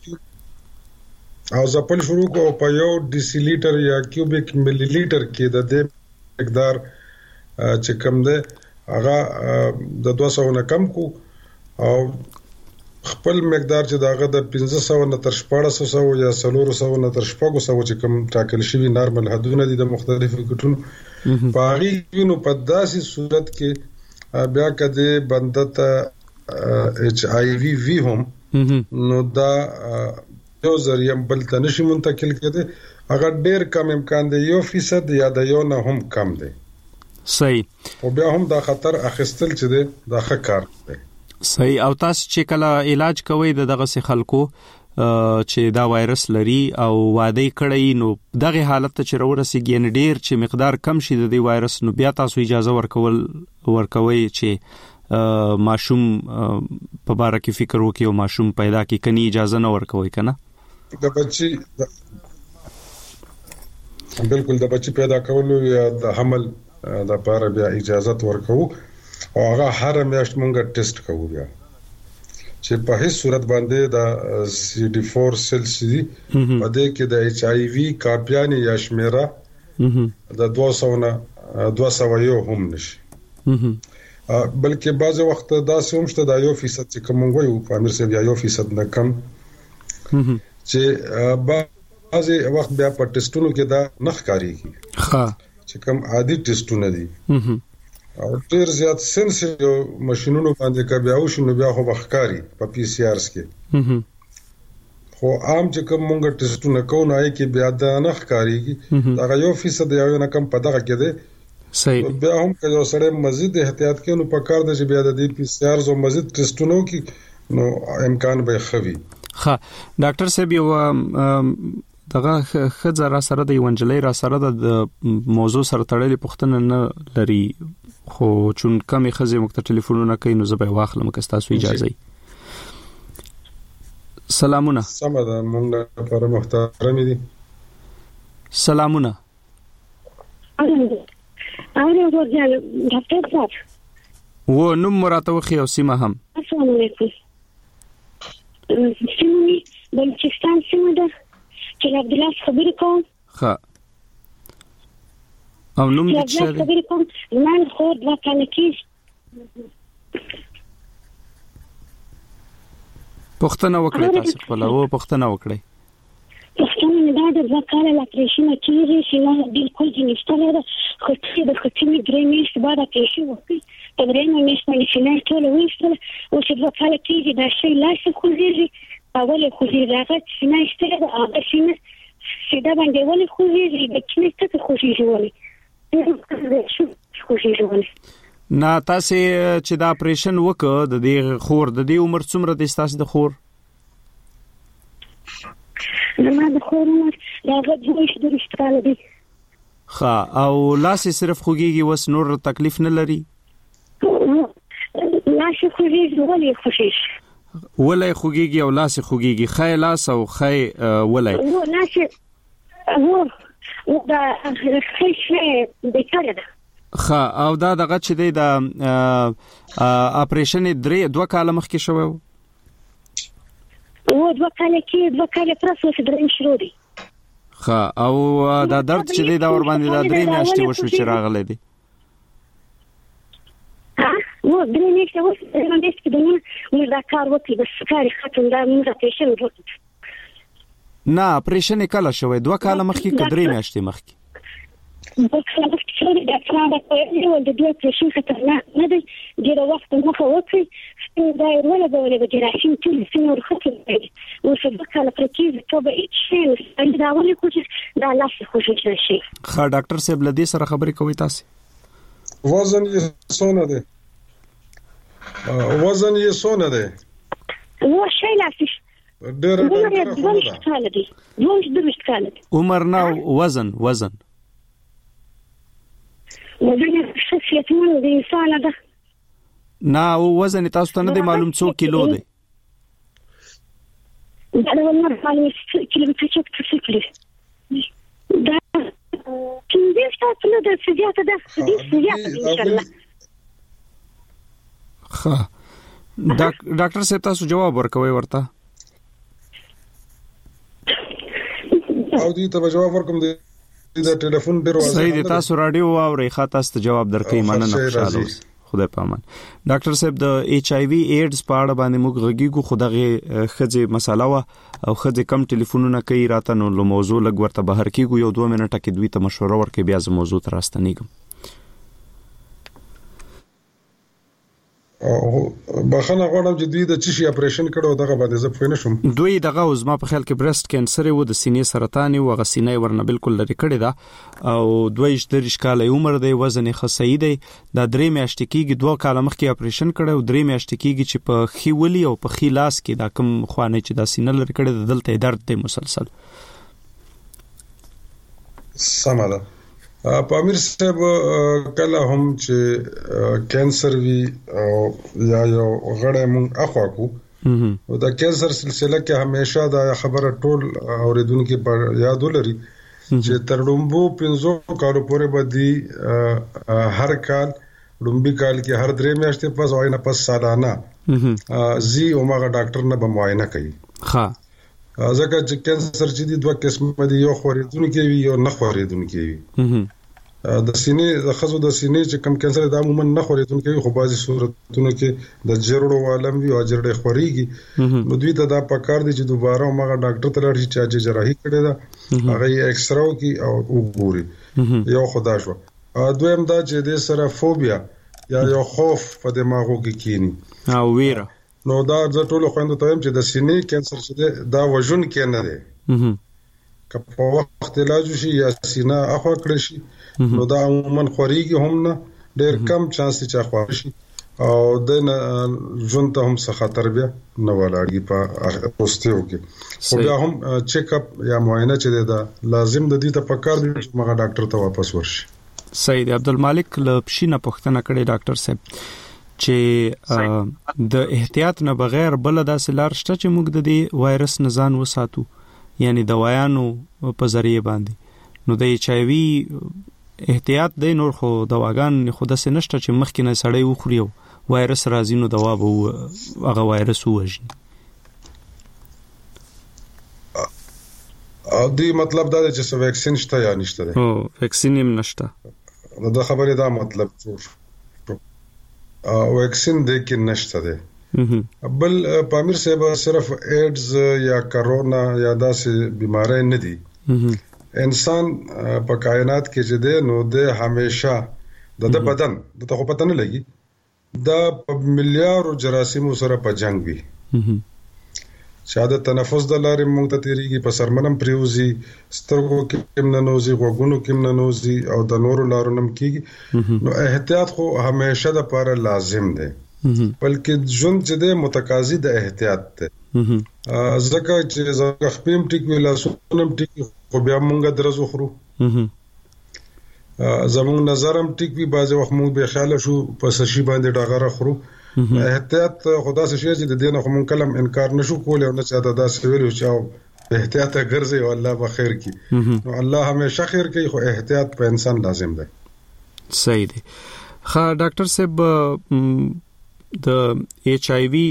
او ځپل شروع کو په یو ډیسی لیټر یا کیوبیک ملي لیټر کې د دې مقدار چې کم ده هغه د دوه سوه نه کم کو او خپل مقدار چې داغه د پنځه سوه نه تر شپږ سوه یا څلور سوه نه تر شپږ سوه چې کوم ټاکل شوی نارمل حدونه دي د مختلفو کټونو په هغه نو په داسې صورت کې بیا کده بنده ته ایچ آی وی وی هم نو دا یو ذریعہ بل ته نشي منتقل کېده هغه ډیر کم امکان دی یو فیصد یا د یو نه هم کم دی. صحیح. او بیا هم دا خطر اخیستل چې دی دا ښه کار دی. صحیح. او تاسو چې کله علاج کوي د دغه سي خلکو چې دا وایرس لري او واده کړی نو دغه حالت ته چې ورسیږي نه ډیر چې مقدار کم شي د دې وایرس نو بیا تاسو اجازه ورکول ورکوي چې ماشوم په باره کې فکر وکړي او ماشوم پیدا کی کني اجازه نه ورکوي کنه د بچي بالکل د بچي پیدا کولو یا د حمل د لپاره بیا اجازه ورکو او هغه هر میاشت مونږه ټیسټ کوو بیا چې په هیڅ صورت باندې د سی ډي فور سیلز دي په دې کې د ایچ آی وی کاپیانی یا شمیره د دوه سوه نه دوه سوه یو هم نشي بلکې بعض وخت دا سوم شته د یو فیصد چې کوم وایو په امر سره یو فیصد نه کم چې بعض وخت بیا په ټیسټونو کې دا نخ کاریږي ها چې کوم عادي ټیسټونه دي او ډیر زیات سنسیټیو ماشينونو باندې کا بیا او شنو بیا خو بخکاری په پی سی آرز کې خو عام چې کوم مونږ ټیسټونه کوو نه کې بیا د نخ کاریږي دا یو فیصد یا نه کم په دغه کې دی. صحیح. بیا هم که یو سره مزید احتیاط کوي نو په کار د چې بیا د دې پی سی آرز او مزید ټیسټونو کې نو امکان به خوي. ها ډاکټر صاحب یو دغه خزر را سره د یونجلې را سره د موضوع سره تړلې پوښتنه نه لري خو چون کمی خزه مکتر ټلیفونونه کوي نو زه به واخلم که تاسو اجازه ای. سلامونه. سمه مونږ لپاره محترم دي. سلامونه. اورو ورځل ډاکټر صاحب و نو مراته وخی او سیمه هم. السلام علیکم. سیمه بلوچستان سیمه ده چې عبد الله خبرې کوم. ها او نوم دې څه دی؟ خبرې کوم من خو د وکالتیز پښتنه وکړه تاسو خپل او پښتنه وکړه. پښتنه نه دا د وکاله اپریشن کیږي چې نه بالکل دې نشته ده خو چې د خطي درې میاشتې بعد اپریشن وکړي په درې میاشتې باندې چې نه ټول وېستل او چې وکاله کیږي دا شی لاس خوځيږي اول خوځي راغت چې نه اشتغل او د شینه سیده باندې ولې خوځي د کینې څخه خوځي ولې شو خوځي ولې نه تاسو چې دا اپریشن وکړ د دې خور د دې عمر څومره د تاسو د خور نه د خور عمر هغه دوه شته کال دی. ها او لاس صرف خوږیږي وس نور تکلیف نه لري لاس خوږیږي ولې خوږیږي ولای خوږیږي او لاس خوږیږي خای لاس او خای ولای و لاس و دا خیشه بیکاره ده. خا او دا دغه چې دی د اپریشن درې دوه کال مخکې شوی و و دوه کال کې دوه کال پروسس درې شروع دي. خا او دا درد چې دی دا ور باندې دا درې میاشتې وشو چې راغلی دی. و درې میاشتې وشو درې میاشتې د نه موږ دا کار وکړي بس کار ختم دا موږ اپریشن وکړو. نه اپریشن کله شوی دوه کال مخکې که درې میاشتې مخکې؟ بکسه چې دا څنګه کوي ول د دې اپریشن خطرناک نه دی ډیر وخت مخه وکړي دا ولا به ولا به جراحي ټول سنور خطر دی او څه بکاله پرکیز ته به هیڅ شي دا ولې کوشش دا لاس خوشی شي. ښه ډاکټر صاحب لدی سره خبرې کوي تاسو وزن یې څونه دی وزن یې څونه دی و شي لاس ډېر ډېر دوه کال دي دوه کال دي عمر نه وزن وزن وزن شخصیت مون د انسان ده نه وزن تاسو ته نه دی معلوم څو کیلو دی دا د عمر معلوم کیلو څه څه کیلو دا څنګه تاسو له د سجاته ده دې سجاته ان شاء الله ها ډاکټر صاحب تاسو جواب ورکوي ورته او دې ته جواب ورکوم دې د ټلیفون ډیر واسه صحیح دي تاسو رادیو واوري خاطر تاسو جواب درکې مننه خوشاله اوس خدای پامان ډاکټر صاحب د ایچ آی وی ایډز په اړه باندې موږ غږیږو خدغه خځه مساله وا او خځه کم ټلیفونونه کوي راته نو له موضوع لګ ورته بهر کیږي یو دوه منټه کې دوی ته مشوره ورکړي بیا ز موضوع ته راستنیږم او بخنه غواړم چې دوی د چشي اپریشن کړو دغه باندې زه پوه نه شم دوی دغه زما په خیال کې برست کینسر و د سینې سرطان او غسینې ورنه بالکل لري کړی دا او دوی شتریش کال عمر دی وزن خصئی دی دا درې میاشتې کېږي دوه کال مخکې اپریشن کړو درې میاشتې کېږي چې په خیولي او په خلاص کې دا کم خوانه چې دا سینې لري کړی دلته درد دی مسلسل سماده په امیر صاحب کله هم چې کینسر وی او یا یو غړې مونږ اخوا کو او دا کینسر سلسله کې همیشه دا خبره ټول اوریدونکو پر یاد ولري چې تر لومبو پنځو کالو پورې بدی هر کال لومبي کال کې هر درې میاشتې پس وای نه پس سالانه زی اومغه ډاکټر نه به معاینه کوي ها ځکه چې کینسر چې د دوه قسمه دي یو خوریدونکو وي یو نه خوریدونکو وي د سینې د خزو د سینې چې کم کینسر د عموما نه خوریدونکو وي خو بعضي صورتونو کې د جرړو عالم وي او جرړې خوريږي نو دوی ته دا پکار دي چې دوباره موږ ډاکټر ته لاړ شي چې جراحي کړي دا هغه ایکس راو کې او وګوري یو خدا شو دویم دا چې د سره فوبیا یا یو خوف په دماغو کې کینی او ویره نو دا د ټولو خويندو ته هم چې د سینې کینسر چې دا وژن کې نه دی که په وخت علاج شي یا سینه اخوا کړی شي نو دا عموما خوريږي هم نه ډېر کم چانس چې اخوا شي او د ژوند ته هم څه خطر بیا نه ولاړي په پوسټیو کې خو بیا هم چیک اپ یا معاینه چې دا لازم د دې ته پکار دي چې موږ ډاکټر ته واپس ورشي سید عبدالمالک لپشینه پښتنه کړي ډاکټر صاحب چې د احتیاط نه بغیر بل داسې لار شته چې موږ د دې وایرس نه ځان وساتو یعنی دوايانو په ذریعہ باندې نو د ایچ آی وی احتیاط دی نور خو دواګان خو د سنشت چې مخکې نه سړی وخوري وایرس راځي نو دوا به هغه وایرس وژني او دی مطلب دا چې څه ویکسین شته یا نشته او ویکسین هم نشته نو دا خبره دا مطلب څه او ویکسین د کې نشته دی بل پامیر صاحب صرف ایڈز یا کرونا یا داسې بیماری نه دي انسان په کائنات کې چې دی نو د همیشه د بدن د ته پته نه لګي دا په ملیارو جراثیمو سره په جنگ وي شاده تنفس د لارې موږ ته تیریږي په سرمنم پریوزي سترګو کې کم ننوزي غوګونو کې ننوزي او د نورو لارو نم کیږي نو احتیاط خو همیشه د لپاره لازم دی بلکې ژوند چې د متقاضي د احتیاط ته ځکه چې زغ خپم ټیک ویلا سونم ټیک خو بیا مونږ درځو خرو زموږ نظرم ټیک وی بازه وخت مونږ به خیال شو پس شي باندې ډاغره خرو احتیاط خدا څه شي چې د دینه خو مونږ کلم انکار نشو کولای او نه چاته دا سویل چې احتیاط ګرځي او الله به خیر کی نو الله همیشه خیر کوي خو احتیاط په انسان لازم دی صحیح دی ها ډاکټر صاحب د ایچ آی وی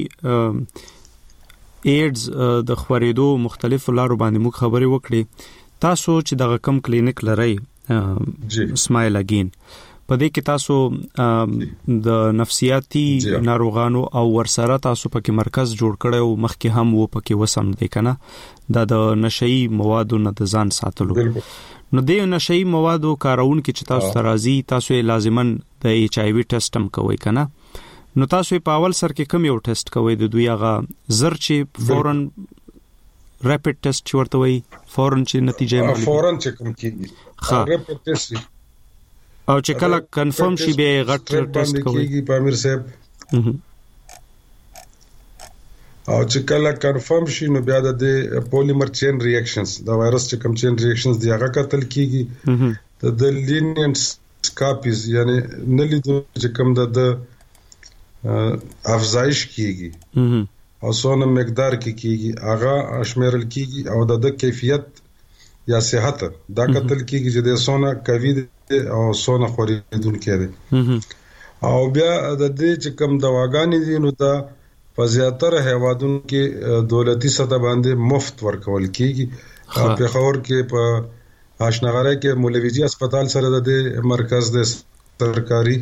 ایډز د خورېدو مختلف لارو باندې موږ خبرې وکړې تاسو چې دغه کم کلینیک لرئ اسماعیل اگین په دې کې تاسو د نفسیاتي ناروغانو او ورسره تاسو پکې مرکز جوړ کړی او مخکې هم و پکې وسم دی کنه دا د نشئی موادو نه د ځان ساتلو نو د نشئی موادو کارون کې چې تاسو ترازی تاسو لازمن د ایچ آی وی ټیسټ هم کوئ کنه نو تاسو په اول سر کې کوم یو ټیسټ کوئ د دوی هغه زر چې فورن ریپټ ټیسټ ورته وي فورن چې نتیجه معلومه فورن چې کوم کیږي ریپټ ټیسټ او چې کله کنفرم شي به غټ ټیسټ کوي کیږي پامیر صاحب او چې کله کنفرم شي نو بیا د پولیمر چین ریاکشنز د وایرس چې کوم چین ریاکشنز دی هغه کتل کیږي د لینینټ کاپیز یعنی نه لیدو چې کوم د افزایش کیږي او څونه مقدار کې کیږي هغه شمیرل کیږي او د کیفیت یا صحت دا کتل کیږي چې د څونه کوي او څونه خوریدون کړي او بیا د دې چې کوم دواګانې دي نو دا په زیاتره هیوادونو کې دولتي سطح باندې مفت ورکول کیږي په خور کې په آشنغره کې مولویجی هسپتال سره د مرکز د سرکاري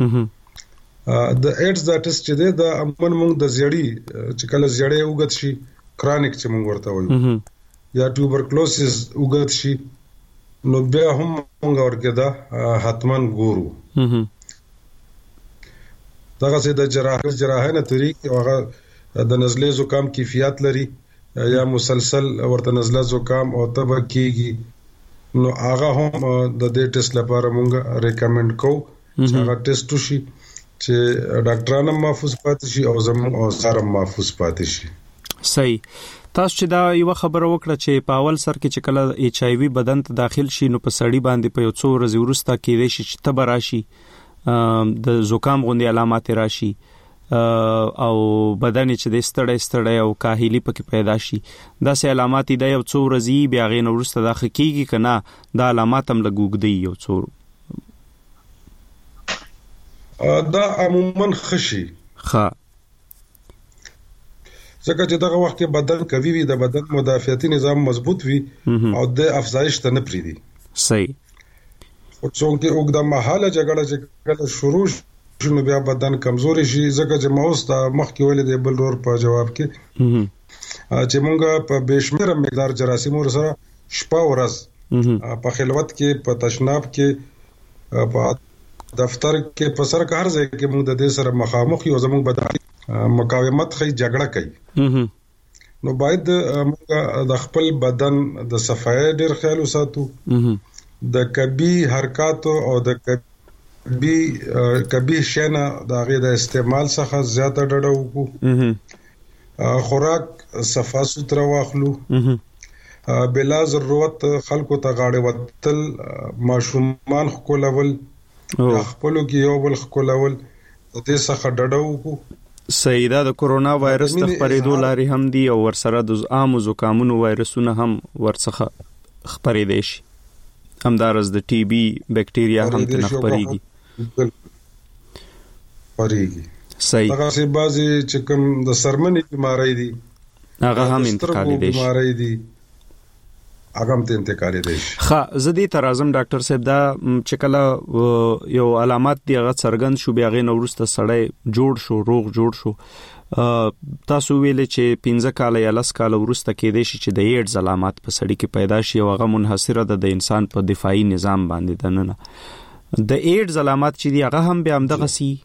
د ایډز دا ټیسټ چې د امن مونږ د زیړی چې کله زیړی وګت شي کرونیک چې مونږ ورته وایو یا ټوبرکلوسس وګت شي نو بیا هم مونږ ورګه دا حتمن ګورو دغه سي د جراحه جراحه نه طریق او هغه د نزلې زکام کیفیت لري یا مسلسل ورته نزله زکام او تب کیږي نو هغه هم د دې ټیسټ لپاره مونږ ریکمند کوو چې هغه ټیسټ وشي چې ډاکټرانو محفوظ پاتې شي او زموږ او سره محفوظ پاتې شي صحیح تاسو چې دا یو خبره وکړه چې په اول سر کې چې کله ایچ آی وی بدن ته داخل شي نو په سړی باندې په یو څو ورځې وروسته کېدای شي چې تبه راشي د زکام غوندي علامات راشي او بدن چې د ستړی ستړی او کاهلی پکې پیدا شي دا سه علامات د یو څو ورځې بیا غي نو ورسته د حقيقي کنه دا علامات هم لګوګدي یو څو دا عموما خشي ښه ځکه چې دغه وخت کې بدن قوي وي د بدن مدافعتي نظام مضبوط وي او د افزایش ته نه پریدي صحیح او څنګه وګړه محاله جګړه چې کله شروع شنو بیا بدن کمزوري شي ځکه چې موس د مخ کې ولې د بل رور په جواب کې چې مونږه په بشمیر مقدار جراثیم سره شپه ورځ په خلوت کې په تشناب کې په دفتر کې په سر کار ځای کې مونږ د دې سره مخامخ یو زموږ بدن مقاومت خي جګړه کوي نو باید موږ د خپل بدن د صفای ډیر خیال وساتو د کبي حرکت او د کبي کبي شنه د غي د استعمال څخه زیاته ډډه وکړو خوراک صفا سوتره واخلو بلا ضرورت خلکو ته غاړه وتل ماشومان خپلول خپلو کې یو بل خپلول د دې څخه ډډه وکړو سیدا د کورونا وایرس د خپرېدو لارې هم دي او ورسره د عام زکامونو وایرسونه هم ورڅخه خپرېدي شي همدارس د ټي بي بکټیریا هم تنه خپرېږي خپرېږي صحیح هغه سي بازي چې کوم د سرمنې بیماری دي هغه هم انتقالي دي بیماری دي هغه هم انتقالي دي ښه زدي تر اعظم ډاکټر صاحب دا چې کله یو علامات دی هغه څرګند شو بیا غي نورسته سړی جوړ شو روغ جوړ شو تاسو ویل چې پنځه کال یا لس کال ورسته کېدې شي چې د ایډز علامات په سړی کې پیدا شي او هغه منحصره ده د انسان په دفاعي نظام باندې دننه د ایډز علامات چې دی هغه هم بیا هم دغه سي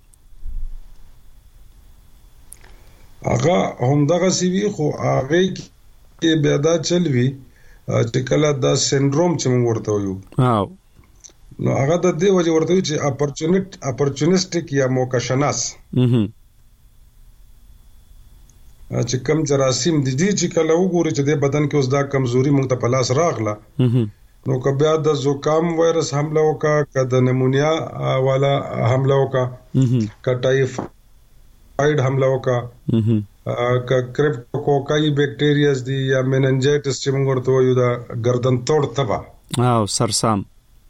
هغه هم دغه سی وی خو هغه کې بیا دا چلوي چې کله دا سندروم چې موږ ورته وایو او نو هغه د دې وجه ورته چې اپورچونټ اپورچونیسټک یا موکشناس چې کم جراثیم دي چې کله وګوري چې د بدن کې اوس دا کمزوري موږ ته په لاس راغله نو که بیا د زکام وایرس حمله وکا که د نمونیا والا حمله وکا که ټایفاید حمله وکا که کرپټوکوکای بکټیریاز دي یا میننجایټس چې موږ ورته وایو دا گردن توړ تبا او سرسام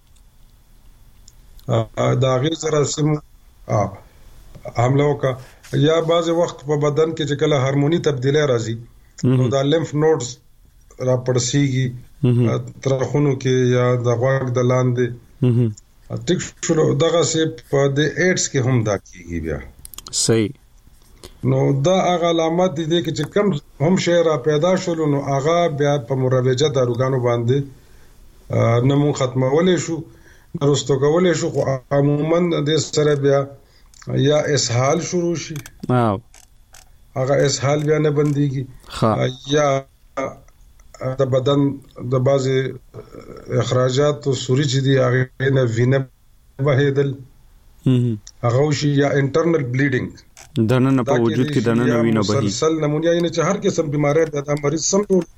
دا غیر جراثیم حمله وکا یا بعض وخت په بدن کې چې کله هورموني تبدیلی راځي نو دا لیمف نوډز را پړسیږي ترخونو کې یا د غوږ د لاندې ټیک شو دغه سي په د ایډز کې هم دا کیږي بیا صحیح نو دا هغه علامات دي چې کم هم شی را پیدا شول نو هغه بیا په مروجه داروګانو باندې نمو ختمولې شو نرستو کولې شو خو عموما د سره بیا یا اسهال شروع شي واو هغه اسهال بیا نه بنديږي یا د بدن د بازي اخراجات او سوري چې دي هغه نه وینه بهیدل هغه شي یا انټرنل بلیډینګ د نن په وجود کې د نن وینه بهي مسلسل نمونیا یعنی چې هر قسم بیماری د مریض سم ټول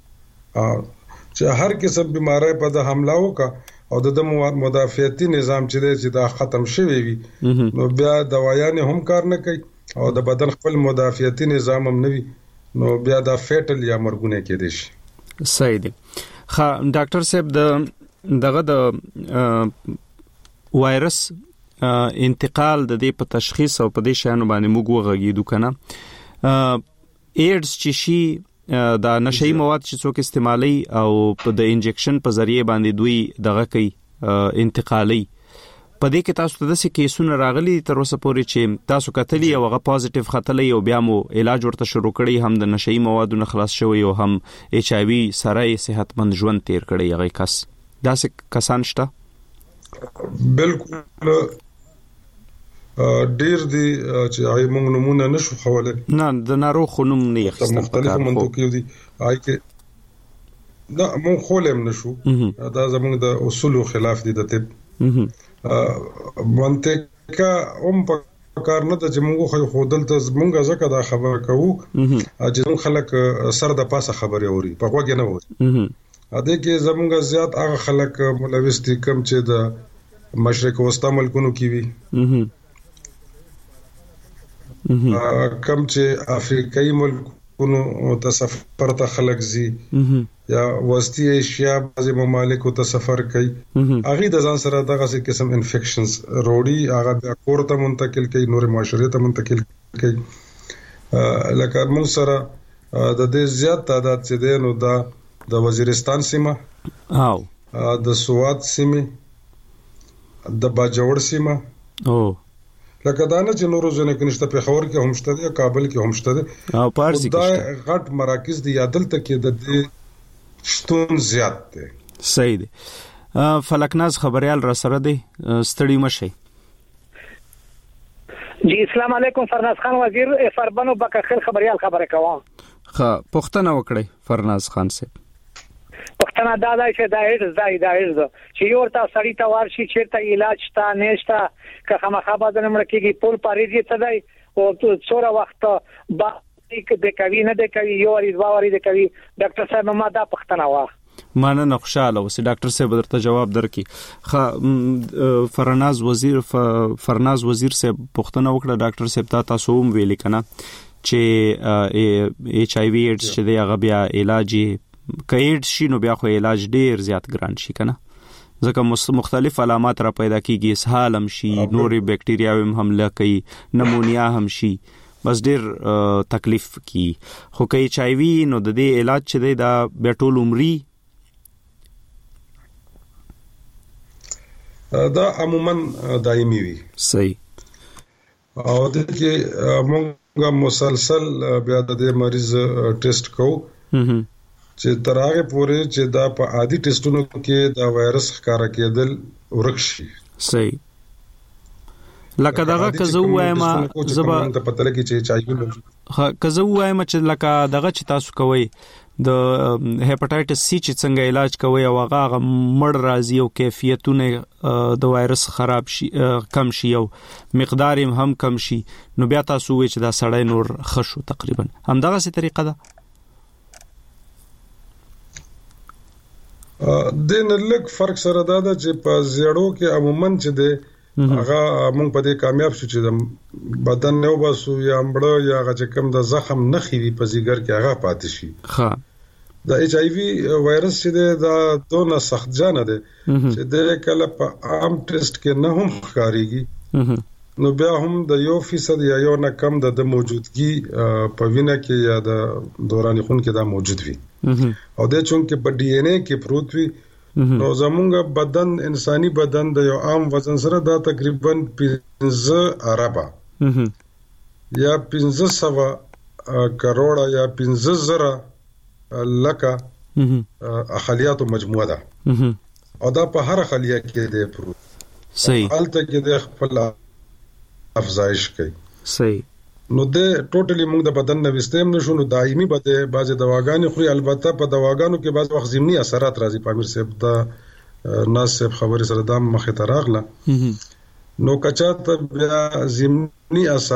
چې هر قسم بیماری په د حمله وکا او د مدافعتي نظام چې چې دا ختم شوی وي نو بیا دوايانې هم کار نه کوي او د بدن خپل مدافعتي نظام هم نه وي نو بیا دا فیټل یا مرګونه کېدی شي. صحیح دی. خا ډاکټر صاحب د دغه د وایرس انتقال د دې په تشخیص او په دې شانو باندې موږ وغږیدو کنه ایډز چې شي دا نشئی مواد چې څوک استعمالي او په د انجکشن په ذریعہ باندې دوی دغه کوي انتقالي په دې کې تاسو ته د څه کیسونه راغلي تر اوسه پورې چې تاسو کتلی او هغه پوزټیو خطلې او بیا مو علاج ورته شروع کړی هم د نشئی موادو نه خلاص شوی او هم ایچ آی وی سره صحتمند ژوند تیر کړی هغه کس دا څه کسان شته؟ بالکل ډیر دي چې آی موږ نمونه نشو خوله نه د ناروغ نوم نه یخته مختلف منطقي دي آی کې دا موږ خولم نشو دا زموږ د اصول خلاف دي د طب منطقه هم په کار نه ته چې موږ خو خودل ته موږ ځکه دا خبر کوو چې موږ خلک سر د پاسه خبري اوري په وګه نه وي ا دې کې زموږ زیات هغه خلک ملوث دي کم چې د مشرق وسطا ملکونو کې وي کم چې افریقایي ملکونو ته سفر ته خلک زی یا وسطی ایشیا بعضی ممالک ته سفر کوي هغه د ځان سره دغه څه قسم انفیکشنز روړي هغه د کور ته منتقل کوي نور معاشره ته منتقل کوي لکه موږ سره د دې زیات تعداد چې دی نو دا د وزیرستان سیمه او د سوات سیمه د باجوړ سیمه او لکه دا نه چې نورو ځنه کې نشته په خبر کې هم شته دی کابل کې هم شته دی او پارسي کې دا غټ مراکز دی عدالت کې د دې شتون زیات دی. صحیح دی. فلکناز خبريال را سره دی ستړي مشي. جی السلام علیکم فرناز خان وزیر فربانو بک خیر خبريال خبره کوم. خا پښتنه وکړی فرناز خان صاحب. پښتنه دا دا چې دا هیڅ دا دا هیڅ چې یو ورته سړی ته ورشي چې ته علاج تا نشتا که خامخا به نمړ کېږي پول پاریږي ته دی او څوره وخت با یک د کوي نه د کوي یو ور dva ور د کوي ډاکټر صاحب ما دا پښتنه وا مانه نه خوشاله اوس ډاکټر صاحب درته جواب درکې خ فرناز وزیر فرناز وزیر صاحب پښتنه وکړه ډاکټر صاحب تا تاسو هم ویل کنا چې ایچ آی وی ایډز چې دی هغه بیا علاج کېډ شي نو بیا خو علاج ډیر زیات ګران شي کنه ځکه مختلف علامات را پیدا کیږي اسهال هم شي نورې بکټیریاوي هم حمله کوي نمونیا هم شي بس ډیر تکلیف کی خو کې ایچ آی وی نو د دې علاج چې دی دا بیا ټول عمري دا عموما دایمي وي. صحیح. او د کې موږ مسلسل بیا د دې مریض ټیسټ کوو چې تر هغه پورې چې دا په عادي ټیسټونو کې دا وایرس ښکارا کېدل ورکشي. صحیح. لکه دغه کزو وایم زبا ته پته لګی چې چایو ها کزو وایم چې لکه دغه چې تاسو کوي د هپاتایټس سی چې څنګه علاج کوي او هغه مړ راځي او کیفیتونه د وایرس خراب شي کم شي او مقدار هم کم شي نو بیا تاسو وی چې دا سړی نور خشو تقریبا هم دغه سي طریقه ده د نه لږ فرق سره دا ده چې په زیړو کې عموما چې د هغه موږ په دې کامیاب شو چې د بدن نو باسو یا مړ یا هغه چې کوم د زخم نخي وي په زیګر کې هغه پاتې شي. ها د ایچ آی وی وایرس چې دا دونه سخت جان ده چې د کله په عام ټیسټ کې نه هم ښکاریږي نو بیا هم د یو فیصد یا یو نه کم د موجودګي په وینه کې یا د دوران خون کې دا موجود وي او د چون کې په ډي ان اے کې پروت وي نو زمونږ بدن انساني بدن د یو عام وزن سره دا تقریبا پنځه اربه یا پنځه سوه کروڑه یا پنځه زره لکه خلیاتو مجموعه ده او دا په هر خلیه کې دی پروت. صحیح. حالته کې د خپل افزایش کوي. صحیح. نو د ټوټلی موږ د بدن نه وستیم نشو نو دایمي به د بعض دواګانې خوري البته په دواګانو کې بعض وخت ضمني اثرات راځي پامیر صاحب دا ناس صاحب خبرې سره د مخه تراغله نو کچا ته بیا ضمني اثرات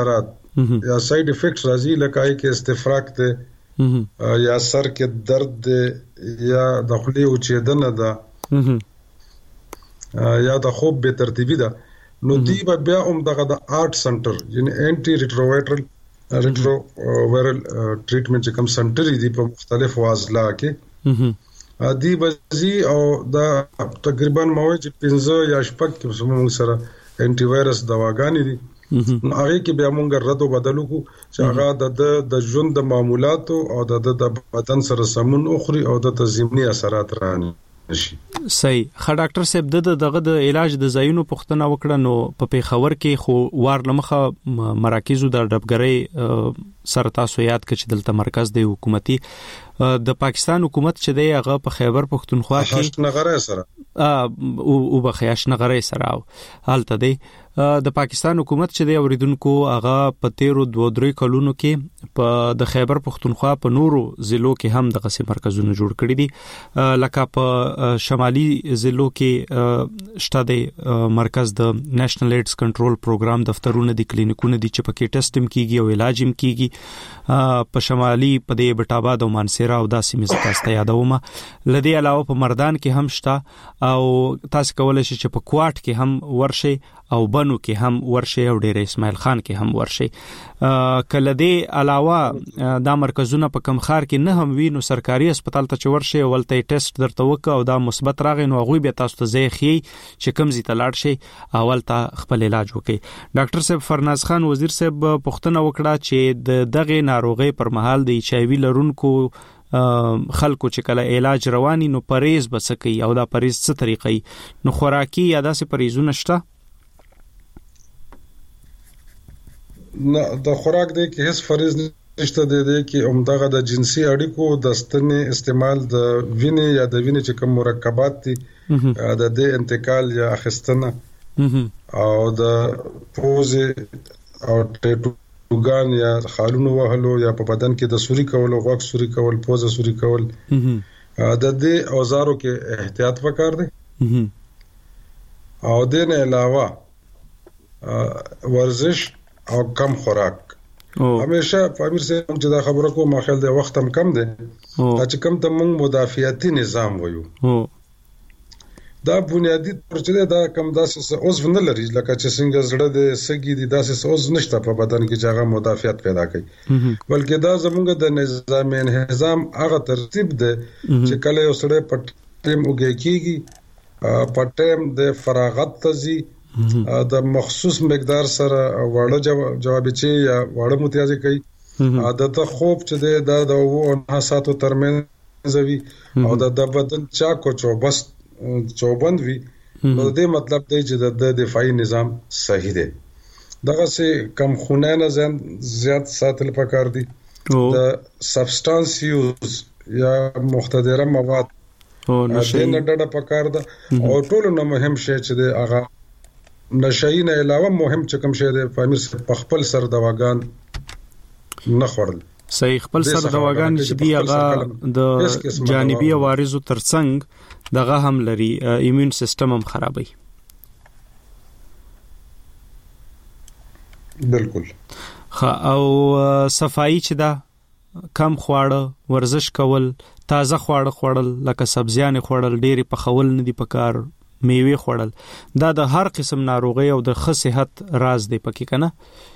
یا ساید افیکټس راځي لکه کې استفراق ده یا سر کې درد ده یا د خولې اوچېدنه ده یا د خوب بے ترتیبی ده نو دی بیا هم دغه د آرټ سنټر یعنی انټي ریټرووایرل ریټرو وایرل ټریټمنټ چې کوم سنټر دی په مختلفو اضلاع کې دی بزی او دا تقریبا مواد پنځه یا شپږ کې موږ سره انټي وایرس دواګانې دي نو هغه کې بیا موږ رد او بدلو کو چې هغه د د ژوند د معمولات او د د بدن سره سمون اخري او د ضمني اثرات رانه شي. صحیح. خا ډاکټر صاحب د دغه د علاج د ځایونو پوښتنه وکړه نو په پیښور کې خو وار لمخه مراکزو د ډبګرۍ سره تاسو یاد کړئ چې دلته مرکز دی حکومتي د پاکستان حکومت چې دی هغه په خیبر پختونخوا کې حشنغرۍ سره او په حشنغرۍ سره حالت دی د پاکستان حکومت چې دی اوریدونکو هغه په تیرو دوه درې کلونو کې په د خیبر پختونخوا په نورو ضلعو کې هم د قصې مرکزونه جوړ کړي دي لکه په شمالي ضلعو کې شته د مرکز د نېشنل ایډز کنټرول پروګرام دفترونه دي کلینیکونه دي چې پکې ټیسټ هم کیږي او علاج هم کیږي په شمالي په دې بټاباد او مانسیرا او داسې مزه تاسو یادوم لدی علاوه په مردان کې هم شته او تاسو کولای شئ چې په کوټ کې هم ورشي او بنو کې هم ورشي او ډیر اسماعیل خان کې هم ورشي کله دې علاوه دا مرکزونه په کم خار کې نه هم وینو سرکاري هسپتال ته ورشي ولته ټیسټ درته وک او دا مثبت راغی نو غوي به تاسو ته ځای خي چې کم زی تلاړ شي اول ته خپل علاج وکي. ډاکټر صاحب فرناز خان وزیر صاحب پوښتنه وکړه چې د دغه ناروغي پر مهال د ایچ ای وی لرونکو خلکو چې کله علاج رواني نو پریز بسکی او دا پریز څه طریقې نو خوراکي یا داسې پریزونه شته؟ نه د خوراک دی کې هیڅ فریض نشته دی کې عمدغه د جنسي اړیکو د ستنې استعمال د وینې یا د وینې چې کوم مرکبات دي د دې انتقال یا اخیستنه او د پوز او ټیټوګان یا خالونو وهلو یا په بدن کې د سوري کول او غوږ سوري کول پوز سوري کول د دې اوزارو کې احتیاط وکړ دی او د نه علاوه ورزش او کم خوراک همیشه فامیر سے چې دا خبره کوم ماخل د وخت هم کم دی چې کم ته موږ مدافعتي نظام وایو دا بنیادی پرچله دا کم داسې اوس ونه لري لکه چې څنګه زړه د سګي دي داسې اوس نشته په بدن کې چې هغه مدافعت پیدا کوي بلکې دا زموږ د نظام انهضام هغه ترتیب دی چې کله یو سړی په ټیم وګی کیږي په ټیم د فراغت تزي د مخصوص مقدار سره وړه جوابچه یا وړه متیازي کوي عادت خوب چې د د او نه ساتو ترمنځ وي او د بدن چاکو چوبس چوبند وي نو دې مطلب دی چې د دفاعي نظام صحیح دی دغه سه کم خونه نه زیات ساتل پکار دي د سبسټانس یوز یا مختدره مواد او نشه نه ډډه پکار ده او ټول نو مهم شی چې د هغه نشئی نه علاوه مهم چې کوم شی د فامیر په خپل سر دواګان نه خورل صحیح خپل سر دواګان چې دی هغه د جانبي عوارضو ترڅنګ دغه هم لري ایمون سیستم هم خرابوي بالکل خا او صفائی چې دا کم خواړه ورزش کول تازه خواړه خوړل لکه سبزیان خوړل ډېری په خول نه دی پکار میوه خوړل دا د هر قسم ناروغي او د ښه صحت راز دی پکې کنه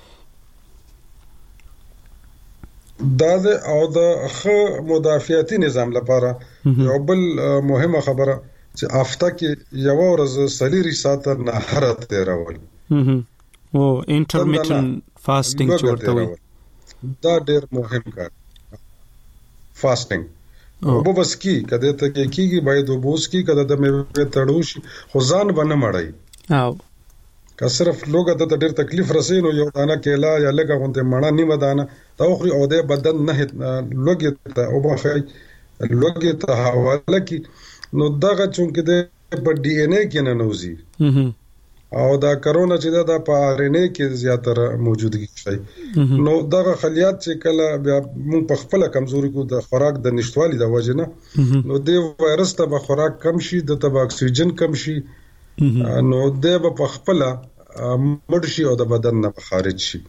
دا د او د ښه مدافعتي نظام لپاره یو بل مهمه خبره چې افته کې یو ورځ سلیری ساته نه هر تیرول او انټرمیټنټ فاستینګ چورته وي دا ډېر مهم کار فاستینګ او بس کی کده ته کېږي باید وبوس کی کده د میوه تړوش خو ځان باندې مړای او که صرف لوګه ته ډېر تکلیف رسینو یو دانه کېلا یا لګه غونډه مړه نیمه دانه دا خو او د بدن نه لوګه ته او بخای لوګه ته حواله کی نو دغه چونکه د په ډي ان اے کې نه نوځي او دا کرونا چې دا په ار ان اے کې زیاتره موجودګي شي نو دغه خلیات چې کله بیا موږ په خپل کمزوري کو د خوراک د نشټوالي د وجه نه نو د وایرس ته خوراک کم شي د تب اکسیجن کم شي نو د په خپل مړ شي او د بدن نه خارج شي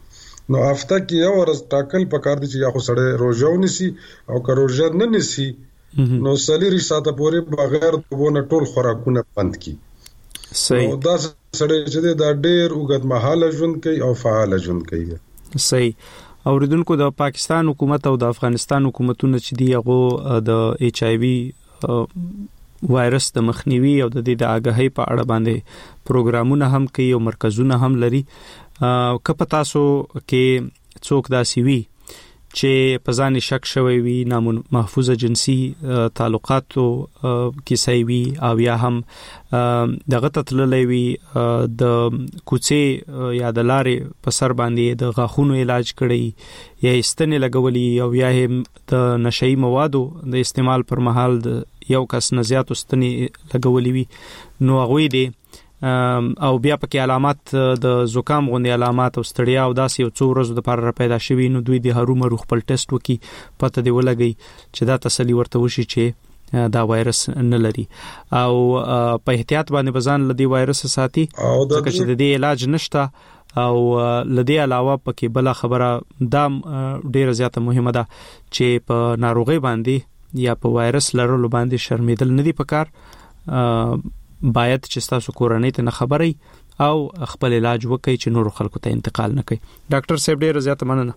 نو هفته کې یو ورځ ټاکل پکار دي چې یا خو سړی روزه ونیسي او که روزه نه نیسي نو سلیری ساته پورې بغیر دوبونه ټول خوراکونه بند کی. صحیح. دا سړی چې دا ډېر اوږد مهاله ژوند کوي او فعال ژوند کوي. صحیح. اوریدونکو د پاکستان حکومت او د افغانستان حکومتونو چې دی هغه د ایچ آی وی وایرس د مخنیوي او د دې د آگاهی په اړه باندې پروګرامونه هم کوي او مرکزونه هم لري. که په تاسو کې څوک داسي وي چې په ځان شک شوی وي نامون محفوظه جنسي تعلقاتو کیسې وي او یا هم دغه تتللې وي د کوڅې یا د لارې په سر باندې د غاښونو علاج کړي یا استنې لګولي او یا هم د نشئی موادو د استعمال پر مهال د یو کس نه زیات استنې لګولي وي نو هغه دی او بیا پکې علامات د زکام غوندي علامات او ستړیا او داسې یو څو ورځې د لپاره پیدا شوي نو دوی د هرومرو خپل ټیسټ وکي پته دی ولګي چې دا تسلی ورته وشي چې دا وایرس نه لري او په احتیاط باندې بزان لدی وایرس ساتي ځکه چې د دې علاج نشته او لدی علاوه پکې بل خبره دام ډیره زیاته مهمه ده چې په ناروغي باندې یا په وایرس لرلو باندې شرمېدل نه دي پکار. باید چې تاسو کورنۍ ته خبري او خپل علاج وکړي چې نور خلکو ته انتقال نه کوي. ډاکټر صاحب ډیر زیاته مننه.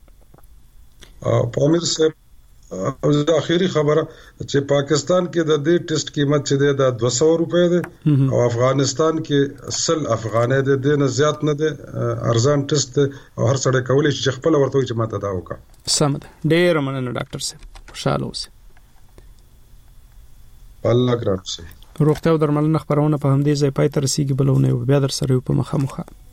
پامیر صاحب او اخیری خبره چې پاکستان کې د دې ټیسټ قیمت چې ده دوه سوه روپے ده او افغانستان کې سل افغانۍ ده د نه زیات نه ده ارزان ټیسټ او هر څړې کولای چې خپل ورته چې ماته دا وکړه. سم ده. ډیر مننه ډاکټر صاحب. خوشاله اوسئ. الله ګران شي. روغتیا او درملنه خبرونه په همدې ځای پای ته رسیدي بلونه بیا در سره په مخه مخه